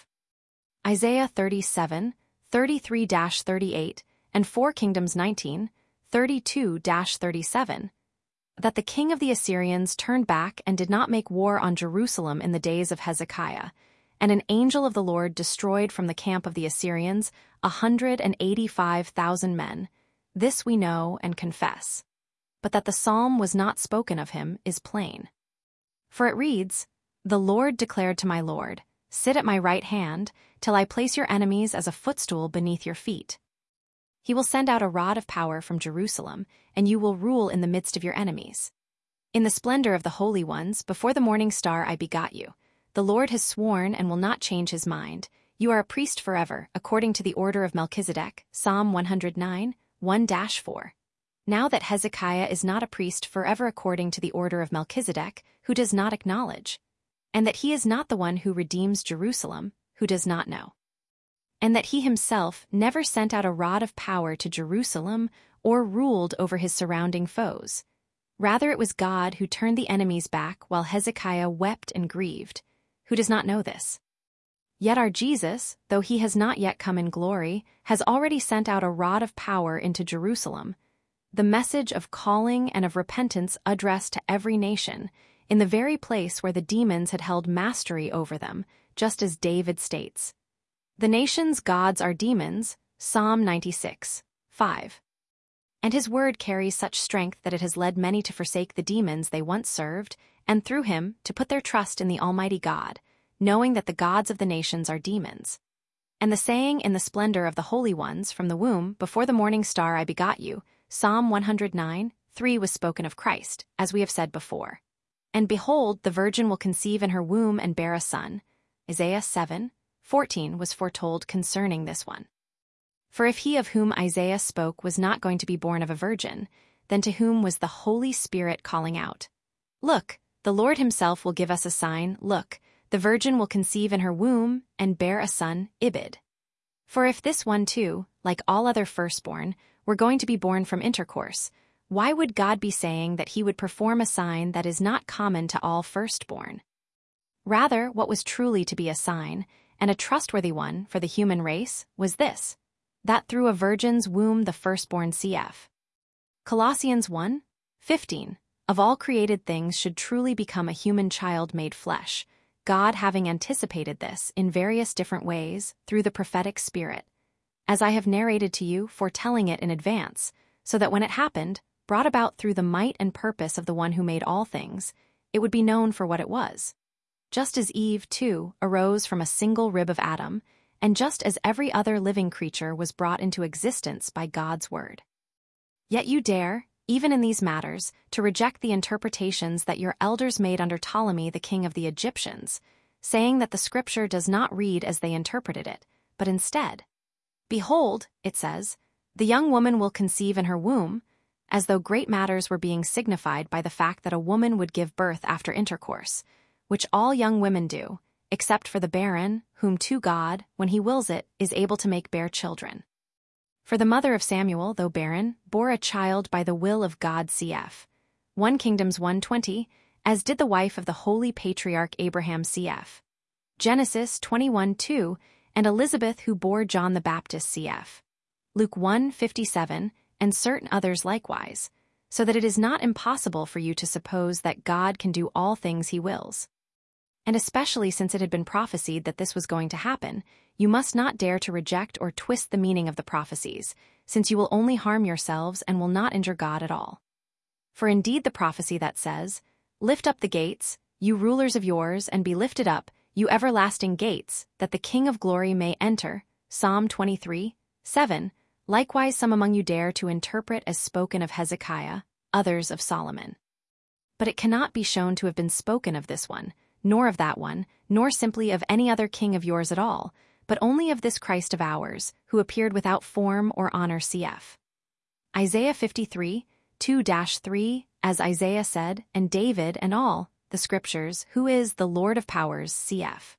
Isaiah thirty-seven, thirty-three to thirty-eight, and four Kingdoms nineteen, thirty-two to thirty-seven, that the king of the Assyrians turned back and did not make war on Jerusalem in the days of Hezekiah, and an angel of the Lord destroyed from the camp of the Assyrians a hundred and eighty-five thousand men. This we know and confess. But that the psalm was not spoken of him is plain. For it reads, "The Lord declared to my Lord, sit at my right hand, till I place your enemies as a footstool beneath your feet. He will send out a rod of power from Jerusalem, and you will rule in the midst of your enemies. In the splendor of the holy ones, before the morning star I begot you. The Lord has sworn and will not change his mind. You are a priest forever, according to the order of Melchizedek." Psalm one hundred nine, one to four. Now that Hezekiah is not a priest forever according to the order of Melchizedek, who does not acknowledge, and that he is not the one who redeems Jerusalem, who does not know, and that he himself never sent out a rod of power to Jerusalem or ruled over his surrounding foes. Rather it was God who turned the enemies back while Hezekiah wept and grieved, who does not know this. Yet our Jesus, though he has not yet come in glory, has already sent out a rod of power into Jerusalem, the message of calling and of repentance addressed to every nation, in the very place where the demons had held mastery over them, just as David states. The nation's gods are demons, Psalm ninety-six, five. And his word carries such strength that it has led many to forsake the demons they once served, and through him to put their trust in the Almighty God, knowing that the gods of the nations are demons. And the saying in the splendor of the holy ones from the womb, before the morning star I begot you, Psalm one hundred nine, three was spoken of Christ, as we have said before. And behold, the virgin will conceive in her womb and bear a son. Isaiah seven, fourteen was foretold concerning this one. For if he of whom Isaiah spoke was not going to be born of a virgin, then to whom was the Holy Spirit calling out, "Look, the Lord himself will give us a sign, look, the virgin will conceive in her womb and bear a son, Ibid." For if this one too, like all other firstborn, were going to be born from intercourse, why would God be saying that he would perform a sign that is not common to all firstborn? Rather, what was truly to be a sign, and a trustworthy one for the human race, was this, that through a virgin's womb the firstborn cf. Colossians one, fifteen, of all created things should truly become a human child made flesh, God having anticipated this in various different ways through the prophetic spirit, as I have narrated to you, foretelling it in advance, so that when it happened, brought about through the might and purpose of the one who made all things, it would be known for what it was. Just as Eve, too, arose from a single rib of Adam, and just as every other living creature was brought into existence by God's word. Yet you dare, even in these matters, to reject the interpretations that your elders made under Ptolemy the king of the Egyptians, saying that the scripture does not read as they interpreted it, but instead, "Behold," it says, "the young woman will conceive in her womb," as though great matters were being signified by the fact that a woman would give birth after intercourse, which all young women do, except for the barren, whom to God, when he wills it, is able to make bear children. For the mother of Samuel, though barren, bore a child by the will of God cf. First Kings one twenty, as did the wife of the holy patriarch Abraham cf. Genesis twenty-one two, and Elizabeth who bore John the Baptist cf. Luke one fifty-seven, and certain others likewise, so that it is not impossible for you to suppose that God can do all things he wills. And especially since it had been prophesied that this was going to happen, you must not dare to reject or twist the meaning of the prophecies, since you will only harm yourselves and will not injure God at all. For indeed the prophecy that says, "Lift up the gates, you rulers of yours, and be lifted up, you everlasting gates, that the King of glory may enter," Psalm twenty-three, seven, likewise some among you dare to interpret as spoken of Hezekiah, others of Solomon. But it cannot be shown to have been spoken of this one, nor of that one, nor simply of any other king of yours at all, but only of this Christ of ours, who appeared without form or honor cf. Isaiah fifty-three, two to three, as Isaiah said, and David and all, the Scriptures, who is the Lord of powers, cf.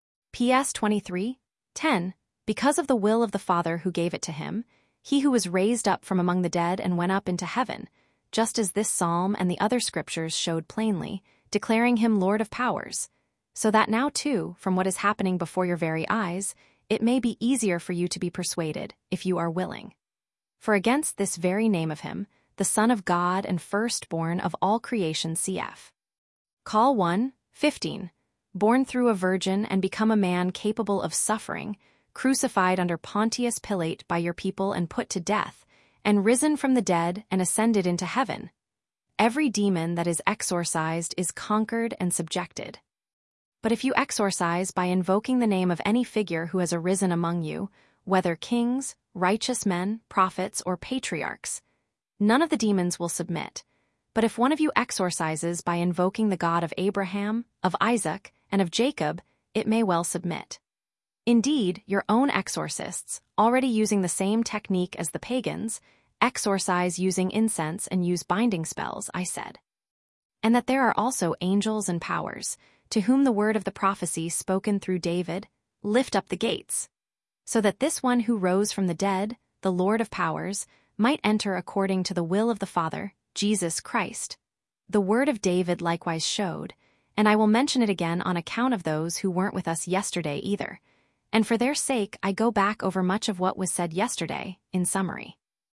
P S twenty-three, ten, because of the will of the Father who gave it to him, he who was raised up from among the dead and went up into heaven, just as this psalm and the other Scriptures showed plainly, declaring him Lord of powers, so that now too, from what is happening before your very eyes, it may be easier for you to be persuaded, if you are willing. For against this very name of him, the Son of God and firstborn of all creation, cf. Col one, fifteen, born through a virgin and become a man capable of suffering, crucified under Pontius Pilate by your people and put to death, and risen from the dead and ascended into heaven. Every demon that is exorcised is conquered and subjected. But if you exorcise by invoking the name of any figure who has arisen among you, whether kings, righteous men, prophets, or patriarchs, none of the demons will submit. But if one of you exorcises by invoking the God of Abraham, of Isaac, and of Jacob, it may well submit. Indeed, your own exorcists, already using the same technique as the pagans, exorcise using incense and use binding spells, I said. And that there are also angels and powers, to whom the word of the prophecy spoken through David, lift up the gates, so that this one who rose from the dead, the Lord of powers, might enter according to the will of the Father, Jesus Christ. The word of David likewise showed, and I will mention it again on account of those who weren't with us yesterday either, and for their sake I go back over much of what was said yesterday, in summary.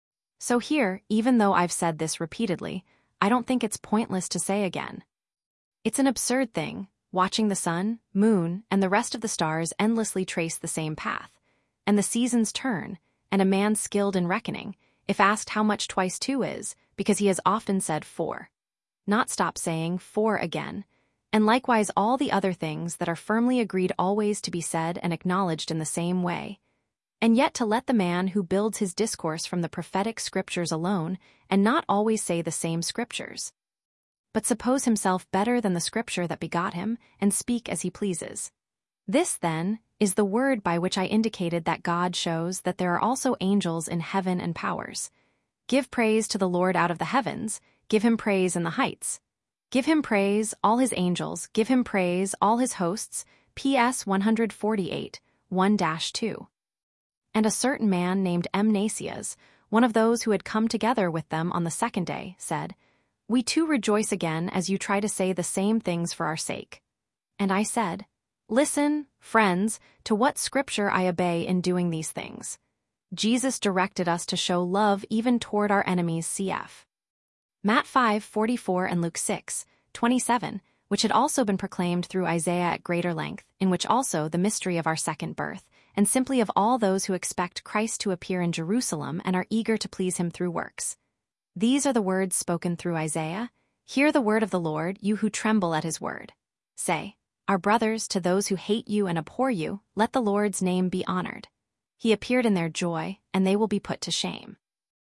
So here, even though I've said this repeatedly, I don't think it's pointless to say again. It's an absurd thing, watching the sun, moon, and the rest of the stars endlessly trace the same path, and the seasons turn, and a man skilled in reckoning, if asked how much twice two is, because he has often said four, not stop saying four again, and likewise all the other things that are firmly agreed always to be said and acknowledged in the same way, and yet to let the man who builds his discourse from the prophetic Scriptures alone and not always say the same Scriptures, but suppose himself better than the Scripture that begot him, and speak as he pleases. This, then, is the word by which I indicated that God shows that there are also angels in heaven and powers. Give praise to the Lord out of the heavens, give him praise in the heights. Give him praise, all his angels, give him praise, all his hosts, P S one forty-eight, one dash two. And a certain man named Emnasias, one of those who had come together with them on the second day, said, We too rejoice again as you try to say the same things for our sake. And I said, Listen, friends, to what Scripture I obey in doing these things. Jesus directed us to show love even toward our enemies, cf. Matt five forty-four and Luke six twenty-seven, which had also been proclaimed through Isaiah at greater length, in which also the mystery of our second birth, and simply of all those who expect Christ to appear in Jerusalem and are eager to please him through works. These are the words spoken through Isaiah. Hear the word of the Lord, you who tremble at his word. Say, Our brothers, to those who hate you and abhor you, let the Lord's name be honored. He appeared in their joy, and they will be put to shame.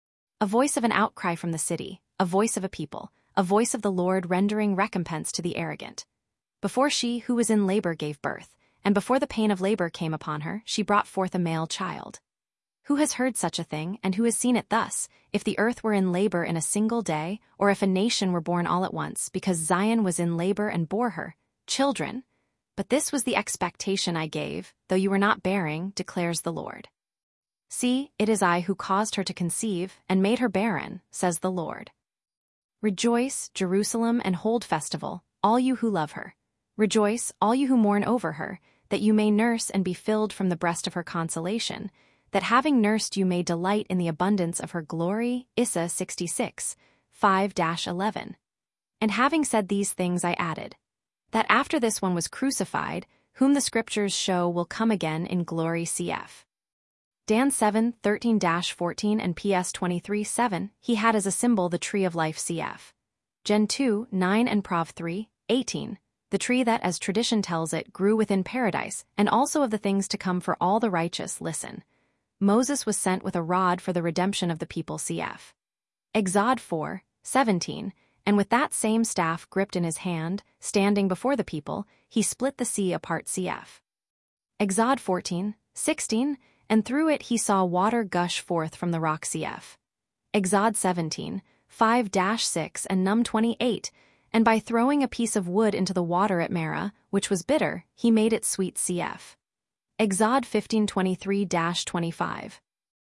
A voice of an outcry from the city, a voice of a people, a voice of the Lord rendering recompense to the arrogant. Before she who was in labor gave birth, and before the pain of labor came upon her, she brought forth a male child. Who has heard such a thing, and who has seen it thus, if the earth were in labor in a single day, or if a nation were born all at once, because Zion was in labor and bore her children? But this was the expectation I gave, though you were not bearing, declares the Lord. See, it is I who caused her to conceive, and made her barren, says the Lord. Rejoice, Jerusalem, and hold festival, all you who love her. Rejoice, all you who mourn over her, that you may nurse and be filled from the breast of her consolation, that having nursed you may delight in the abundance of her glory. Isaiah sixty-six, five to eleven. And having said these things I added, that after this one was crucified, whom the Scriptures show will come again in glory, cf. Dan seven thirteen to fourteen and P S twenty-three seven, he had as a symbol the tree of life, cf. Gen two nine and Prov three eighteen, the tree that, as tradition tells it, grew within paradise, and also of the things to come for all the righteous. Listen. Moses was sent with a rod for the redemption of the people, cf. Exod four seventeen, and with that same staff gripped in his hand, standing before the people, he split the sea apart, cf. Exod fourteen sixteen, and through it he saw water gush forth from the rock, cf. Exod seventeen five to six and Num twenty-eight, And by throwing a piece of wood into the water at Marah, which was bitter, he made it sweet. Cf. Exod fifteen twenty-three to twenty-five.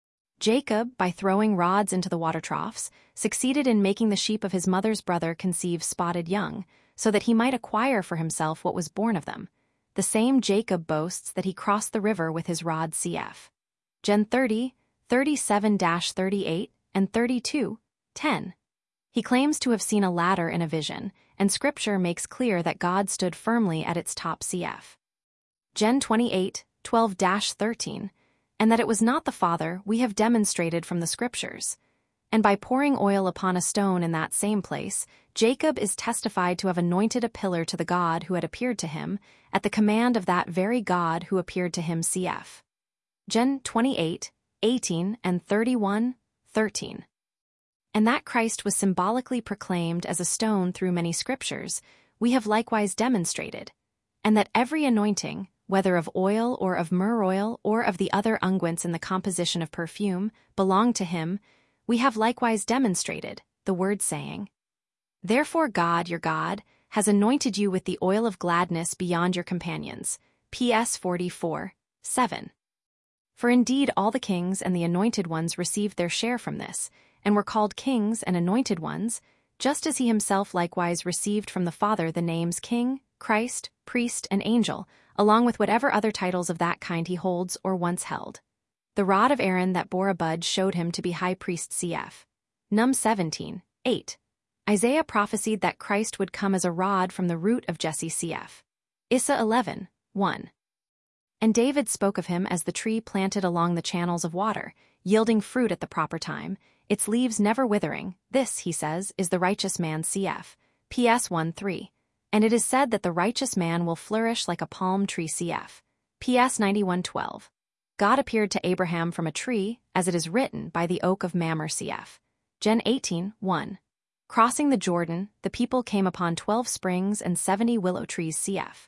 Jacob, by throwing rods into the water troughs, succeeded in making the sheep of his mother's brother conceive spotted young, so that he might acquire for himself what was born of them. The same Jacob boasts that he crossed the river with his rod. Cf. Gen thirty, thirty-seven to thirty-eight, and thirty-two, ten. He claims to have seen a ladder in a vision, and Scripture makes clear that God stood firmly at its top. Cf. Gen twenty-eight, twelve to thirteen, and that it was not the Father we have demonstrated from the Scriptures. And by pouring oil upon a stone in that same place, Jacob is testified to have anointed a pillar to the God who had appeared to him, at the command of that very God who appeared to him. Cf. Gen twenty-eight, eighteen, and thirty-one, thirteen. And that Christ was symbolically proclaimed as a stone through many Scriptures, we have likewise demonstrated, and that every anointing, whether of oil or of myrrh oil or of the other unguents in the composition of perfume, belonged to him, we have likewise demonstrated, the word saying, Therefore God, your God, has anointed you with the oil of gladness beyond your companions. P S forty-four, seven. For indeed all the kings and the anointed ones received their share from this, and were called kings and anointed ones, just as he himself likewise received from the Father the names King, Christ, Priest, and Angel, along with whatever other titles of that kind he holds or once held. The rod of Aaron that bore a bud showed him to be high priest. Cf. Num seventeen, eight. Isaiah prophesied that Christ would come as a rod from the root of Jesse. Cf. Issa eleven, one. And David spoke of him as the tree planted along the channels of water, yielding fruit at the proper time, its leaves never withering. This, he says, is the righteous man. Cf. P S one three. And it is said that the righteous man will flourish like a palm tree. Cf. P S ninety-one twelve. God appeared to Abraham from a tree, as it is written, by the oak of Mamre. Cf. Gen eighteen, one. Crossing the Jordan, the people came upon twelve springs and seventy willow trees. Cf.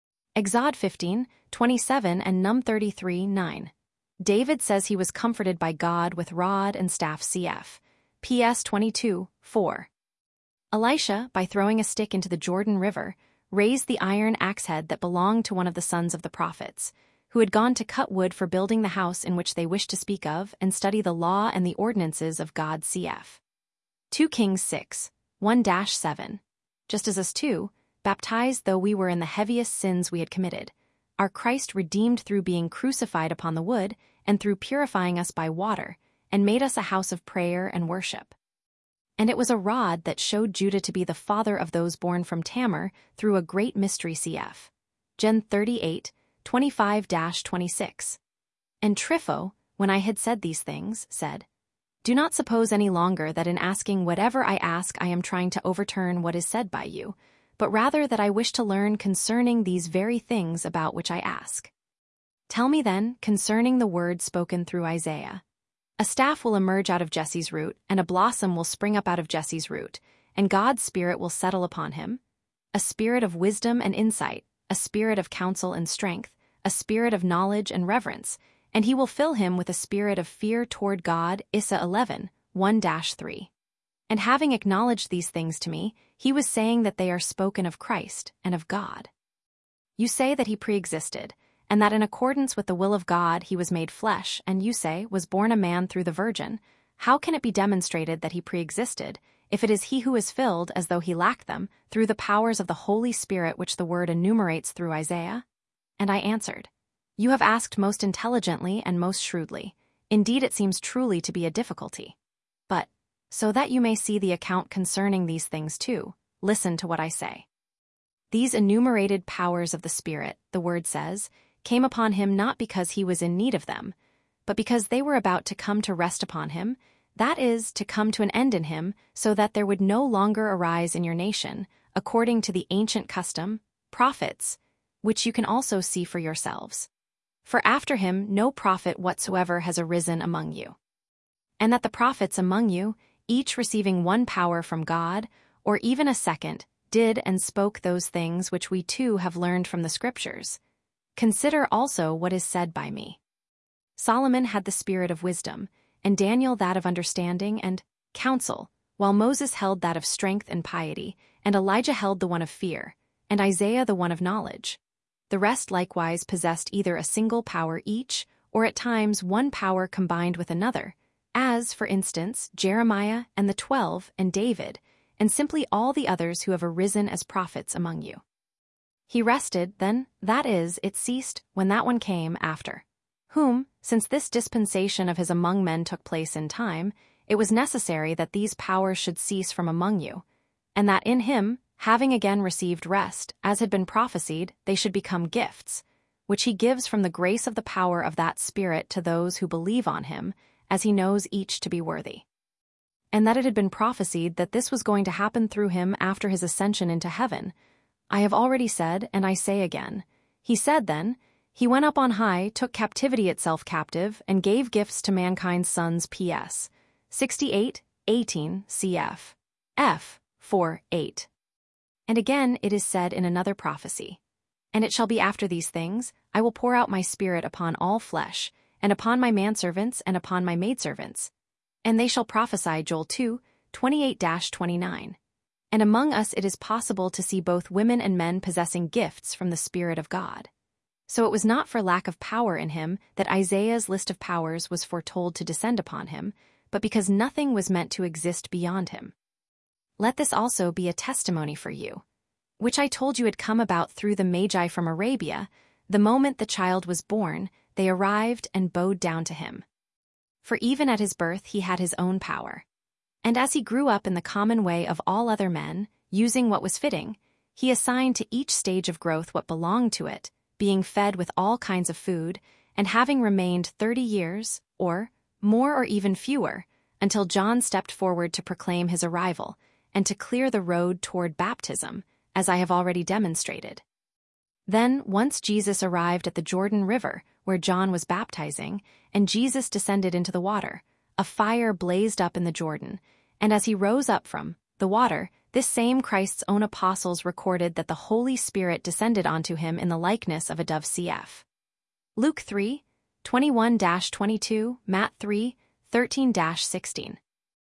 Exod fifteen, twenty-seven and Num thirty-three, nine. David says he was comforted by God with rod and staff. Cf. P S twenty-two, four. Elisha, by throwing a stick into the Jordan River, raised the iron axe head that belonged to one of the sons of the prophets, who had gone to cut wood for building the house in which they wished to speak of and study the law and the ordinances of God. Cf. two Kings six, one to seven. Just as us too, baptized though we were in the heaviest sins we had committed, our Christ redeemed through being crucified upon the wood and through purifying us by water, and made us a house of prayer and worship. And it was a rod that showed Judah to be the father of those born from Tamar through a great mystery. Cf. Gen thirty-eight, twenty-five to twenty-six. And Trypho, when I had said these things, said, Do not suppose any longer that in asking whatever I ask I am trying to overturn what is said by you, but rather that I wish to learn concerning these very things about which I ask. Tell me then concerning the word spoken through Isaiah. A staff will emerge out of Jesse's root, and a blossom will spring up out of Jesse's root, and God's Spirit will settle upon him, a spirit of wisdom and insight, a spirit of counsel and strength, a spirit of knowledge and reverence, and he will fill him with a spirit of fear toward God. Issa eleven, one to three. And having acknowledged these things to me, he was saying that they are spoken of Christ and of God. You say that he pre-existed, and that in accordance with the will of God he was made flesh, and you say, was born a man through the Virgin. How can it be demonstrated that he pre-existed, if it is he who is filled, as though he lacked them, through the powers of the Holy Spirit which the word enumerates through Isaiah? And I answered, You have asked most intelligently and most shrewdly. Indeed it seems truly to be a difficulty. But, so that you may see the account concerning these things too, listen to what I say. These enumerated powers of the Spirit, the word says, came upon him not because he was in need of them, but because they were about to come to rest upon him, that is, to come to an end in him, so that there would no longer arise in your nation, according to the ancient custom, prophets, which you can also see for yourselves. For after him no prophet whatsoever has arisen among you. And that the prophets among you, each receiving one power from God, or even a second, did and spoke those things which we too have learned from the Scriptures. Consider also what is said by me. Solomon had the spirit of wisdom, and Daniel that of understanding and counsel, while Moses held that of strength and piety, and Elijah held the one of fear, and Isaiah the one of knowledge. The rest likewise possessed either a single power each, or at times one power combined with another, as, for instance, Jeremiah and the twelve and David, and simply all the others who have arisen as prophets among you. He rested, then, that is, it ceased, when that one came after, whom, since this dispensation of his among men took place in time, it was necessary that these powers should cease from among you, and that in him, having again received rest, as had been prophesied, they should become gifts, which he gives from the grace of the power of that Spirit to those who believe on him, as he knows each to be worthy. And that it had been prophesied that this was going to happen through him after his ascension into heaven. I have already said, and I say again, he said then, he went up on high, took captivity itself captive, and gave gifts to mankind's sons. P S sixty-eight, eighteen, cf. F. four, eight. And again it is said in another prophecy, and it shall be after these things, I will pour out my Spirit upon all flesh, and upon my manservants and upon my maidservants, and they shall prophesy. Joel two, twenty-eight to twenty-nine. And among us it is possible to see both women and men possessing gifts from the Spirit of God. So it was not for lack of power in him that Isaiah's list of powers was foretold to descend upon him, but because nothing was meant to exist beyond him. Let this also be a testimony for you, which I told you had come about through the Magi from Arabia. The moment the child was born, they arrived and bowed down to him. For even at his birth he had his own power. And as he grew up in the common way of all other men, using what was fitting, he assigned to each stage of growth what belonged to it, being fed with all kinds of food, and having remained thirty years, or more or even fewer, until John stepped forward to proclaim his arrival, and to clear the road toward baptism, as I have already demonstrated. Then, once Jesus arrived at the Jordan River, where John was baptizing, and Jesus descended into the water, a fire blazed up in the Jordan, and as he rose up from the water, this same Christ's own apostles recorded that the Holy Spirit descended onto him in the likeness of a dove. Cf. Luke three, twenty-one to twenty-two, Matt three, thirteen to sixteen.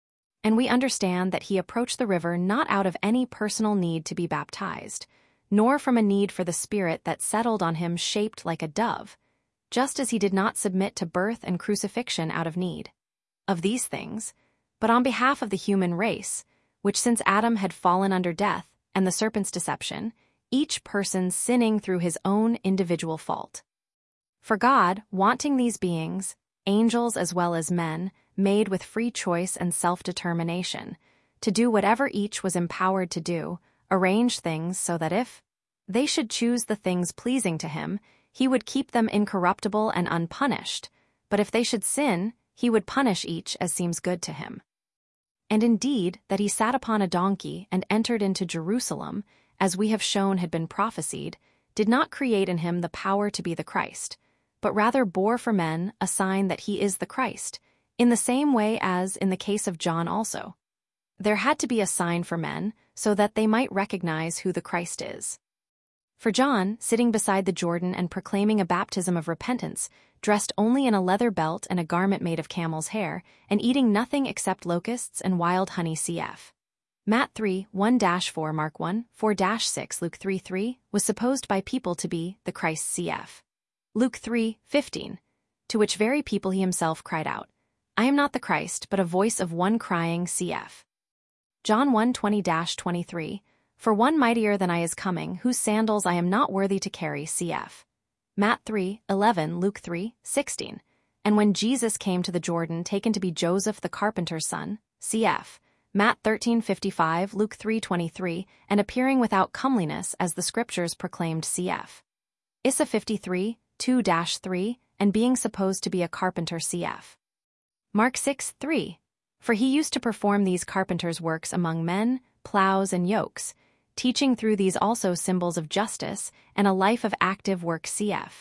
And we understand that he approached the river not out of any personal need to be baptized, nor from a need for the Spirit that settled on him shaped like a dove, just as he did not submit to birth and crucifixion out of need of these things, but on behalf of the human race, which since Adam had fallen under death and the serpent's deception, each person sinning through his own individual fault. For God, wanting these beings, angels as well as men, made with free choice and self-determination, to do whatever each was empowered to do, arranged things so that if they should choose the things pleasing to him, he would keep them incorruptible and unpunished, but if they should sin, he would punish each as seems good to him. And indeed, that he sat upon a donkey and entered into Jerusalem, as we have shown had been prophesied, did not create in him the power to be the Christ, but rather bore for men a sign that he is the Christ, in the same way as in the case of John also. There had to be a sign for men, so that they might recognize who the Christ is. For John, sitting beside the Jordan and proclaiming a baptism of repentance, dressed only in a leather belt and a garment made of camel's hair, and eating nothing except locusts and wild honey. Cf. Matt three, one to four, Mark one, four to six, Luke three, three, was supposed by people to be the Christ. Cf. Luke three, fifteen, to which very people he himself cried out, I am not the Christ, but a voice of one crying. Cf. John one, twenty to twenty-three, for one mightier than I is coming, whose sandals I am not worthy to carry. Cf. Matt three, eleven, Luke three, sixteen. And when Jesus came to the Jordan taken to be Joseph the carpenter's son, cf. Matt thirteen, fifty-five, Luke three, twenty-three, and appearing without comeliness as the scriptures proclaimed. Cf. Issa fifty-three, two to three, and being supposed to be a carpenter. Cf. Mark six, three. For he used to perform these carpenter's works among men, plows and yokes, teaching through these also symbols of justice and a life of active work. Cf.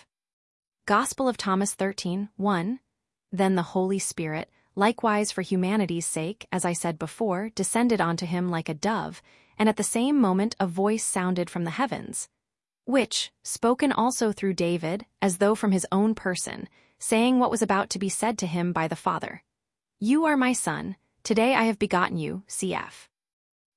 Gospel of Thomas thirteen, one. Then the Holy Spirit, likewise for humanity's sake, as I said before, descended onto him like a dove, and at the same moment a voice sounded from the heavens, which, spoken also through David, as though from his own person, saying what was about to be said to him by the Father. You are my son, today I have begotten you. Cf.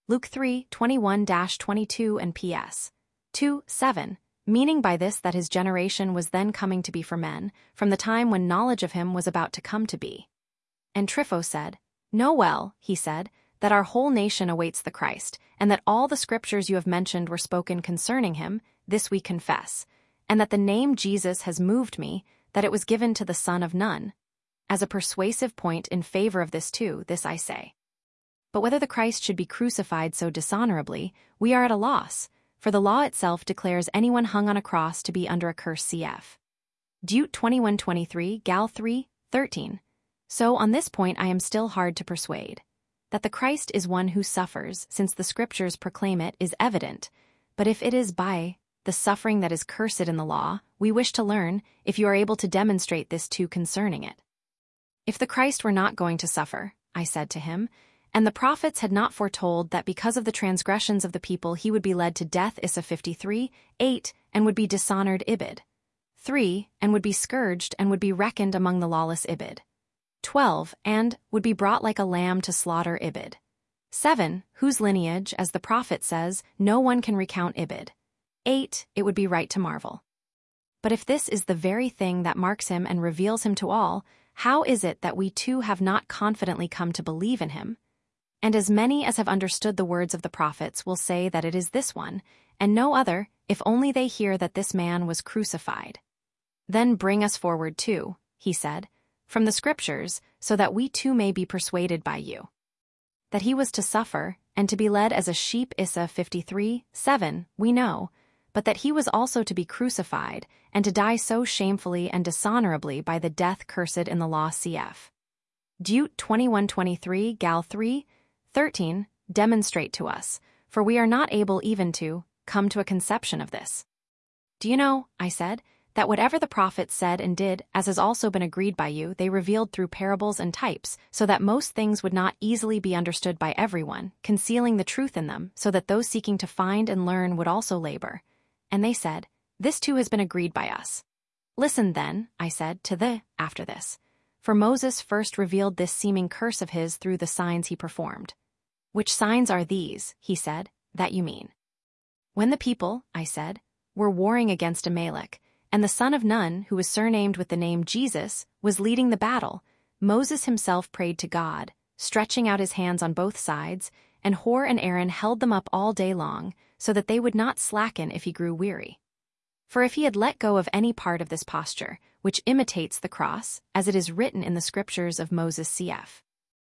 Luke three twenty-one to twenty-two and P S two seven, meaning by this that his generation was then coming to be for men, from the time when knowledge of him was about to come to be. And Trypho said, Know well, he said, that our whole nation awaits the Christ, and that all the scriptures you have mentioned were spoken concerning him, this we confess, and that the name Jesus has moved me, that it was given to the son of none. As a persuasive point in favor of this too, this I say. But whether the Christ should be crucified so dishonorably, we are at a loss, for the law itself declares anyone hung on a cross to be under a curse cf. Deut twenty-one twenty-three, Gal three thirteen. So on this point I am still hard to persuade. That the Christ is one who suffers, since the scriptures proclaim it, is evident, but if it is by the suffering that is cursed in the law, we wish to learn, if you are able to demonstrate this too concerning it. If the Christ were not going to suffer, I said to him, and the prophets had not foretold that because of the transgressions of the people he would be led to death Isa fifty-three eight, and would be dishonored Ibid. three, and would be scourged and would be reckoned among the lawless Ibid. twelve, and would be brought like a lamb to slaughter Ibid. seven, whose lineage, as the prophet says, no one can recount Ibid. eight, it would be right to marvel. But if this is the very thing that marks him and reveals him to all, how is it that we too have not confidently come to believe in him? And as many as have understood the words of the prophets will say that it is this one, and no other, if only they hear that this man was crucified. Then bring us forward too, he said, from the scriptures, so that we too may be persuaded by you. That he was to suffer, and to be led as a sheep Isa fifty-three seven, we know, but that he was also to be crucified, and to die so shamefully and dishonorably by the death cursed in the law cf. Deut twenty-one twenty-three, Gal three thirteen, demonstrate to us, for we are not able even to come to a conception of this. Do you know, I said, that whatever the prophets said and did, as has also been agreed by you, they revealed through parables and types, so that most things would not easily be understood by everyone, concealing the truth in them, so that those seeking to find and learn would also labor. And they said, This too has been agreed by us. Listen then, I said, to the after this. For Moses first revealed this seeming curse of his through the signs he performed. Which signs are these, he said, that you mean? When the people, I said, were warring against Amalek, and the son of Nun, who was surnamed with the name Jesus, was leading the battle, Moses himself prayed to God, stretching out his hands on both sides, and Hur and Aaron held them up all day long, so that they would not slacken if he grew weary. For if he had let go of any part of this posture, which imitates the cross, as it is written in the scriptures of Moses cf.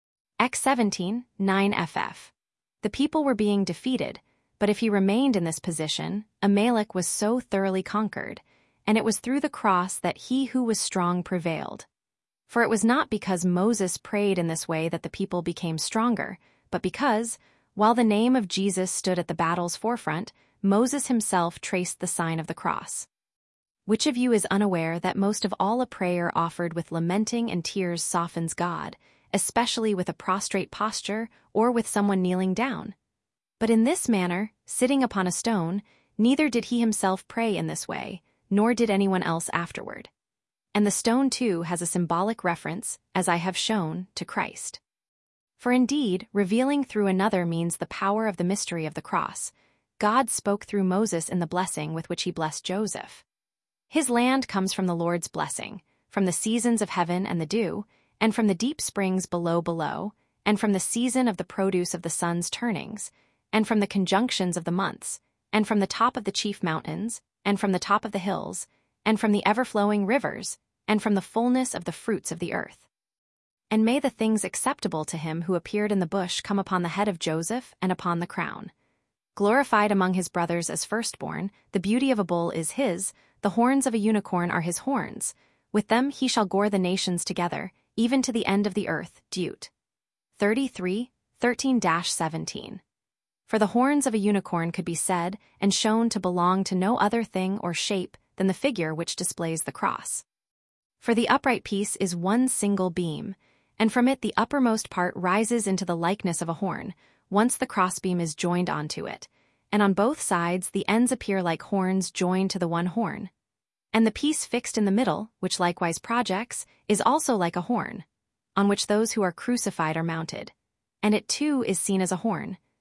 X seventeen, nine F F. The people were being defeated, but if he remained in this position, Amalek was so thoroughly conquered, and it was through the cross that he who was strong prevailed. For it was not because Moses prayed in this way that the people became stronger, but because, while the name of Jesus stood at the battle's forefront, Moses himself traced the sign of the cross. Which of you is unaware that most of all a prayer offered with lamenting and tears softens God, especially with a prostrate posture or with someone kneeling down? But in this manner, sitting upon a stone, neither did he himself pray in this way, nor did anyone else afterward. And the stone too has a symbolic reference, as I have shown, to Christ. For indeed, revealing through another means the power of the mystery of the cross. God spoke through Moses in the blessing with which he blessed Joseph. His land comes from the Lord's blessing, from the seasons of heaven and the dew, and from the deep springs below below, and from the season of the produce of the sun's turnings, and from the conjunctions of the months, and from the top of the chief mountains, and from the top of the hills, and from the ever-flowing rivers, and from the fullness of the fruits of the earth. And may the things acceptable to him who appeared in the bush come upon the head of Joseph and upon the crown. Glorified among his brothers as firstborn, the beauty of a bull is his, the horns of a unicorn are his horns. With them he shall gore the nations together, even to the end of the earth. Deut. thirty-three, thirteen to seventeen. For the horns of a unicorn could be said and shown to belong to no other thing or shape than the figure which displays the cross. For the upright piece is one single beam, and from it the uppermost part rises into the likeness of a horn, once the crossbeam is joined onto it, and on both sides the ends appear like horns joined to the one horn. And the piece fixed in the middle, which likewise projects, is also like a horn, on which those who are crucified are mounted. And it too is seen as a horn,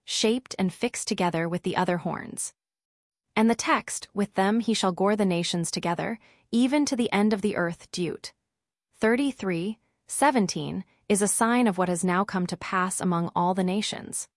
shaped and fixed together with the other horns. And the text, with them he shall gore the nations together, even to the end of the earth. Deut. thirty-three, seventeen, is a sign of what has now come to pass among all the nations.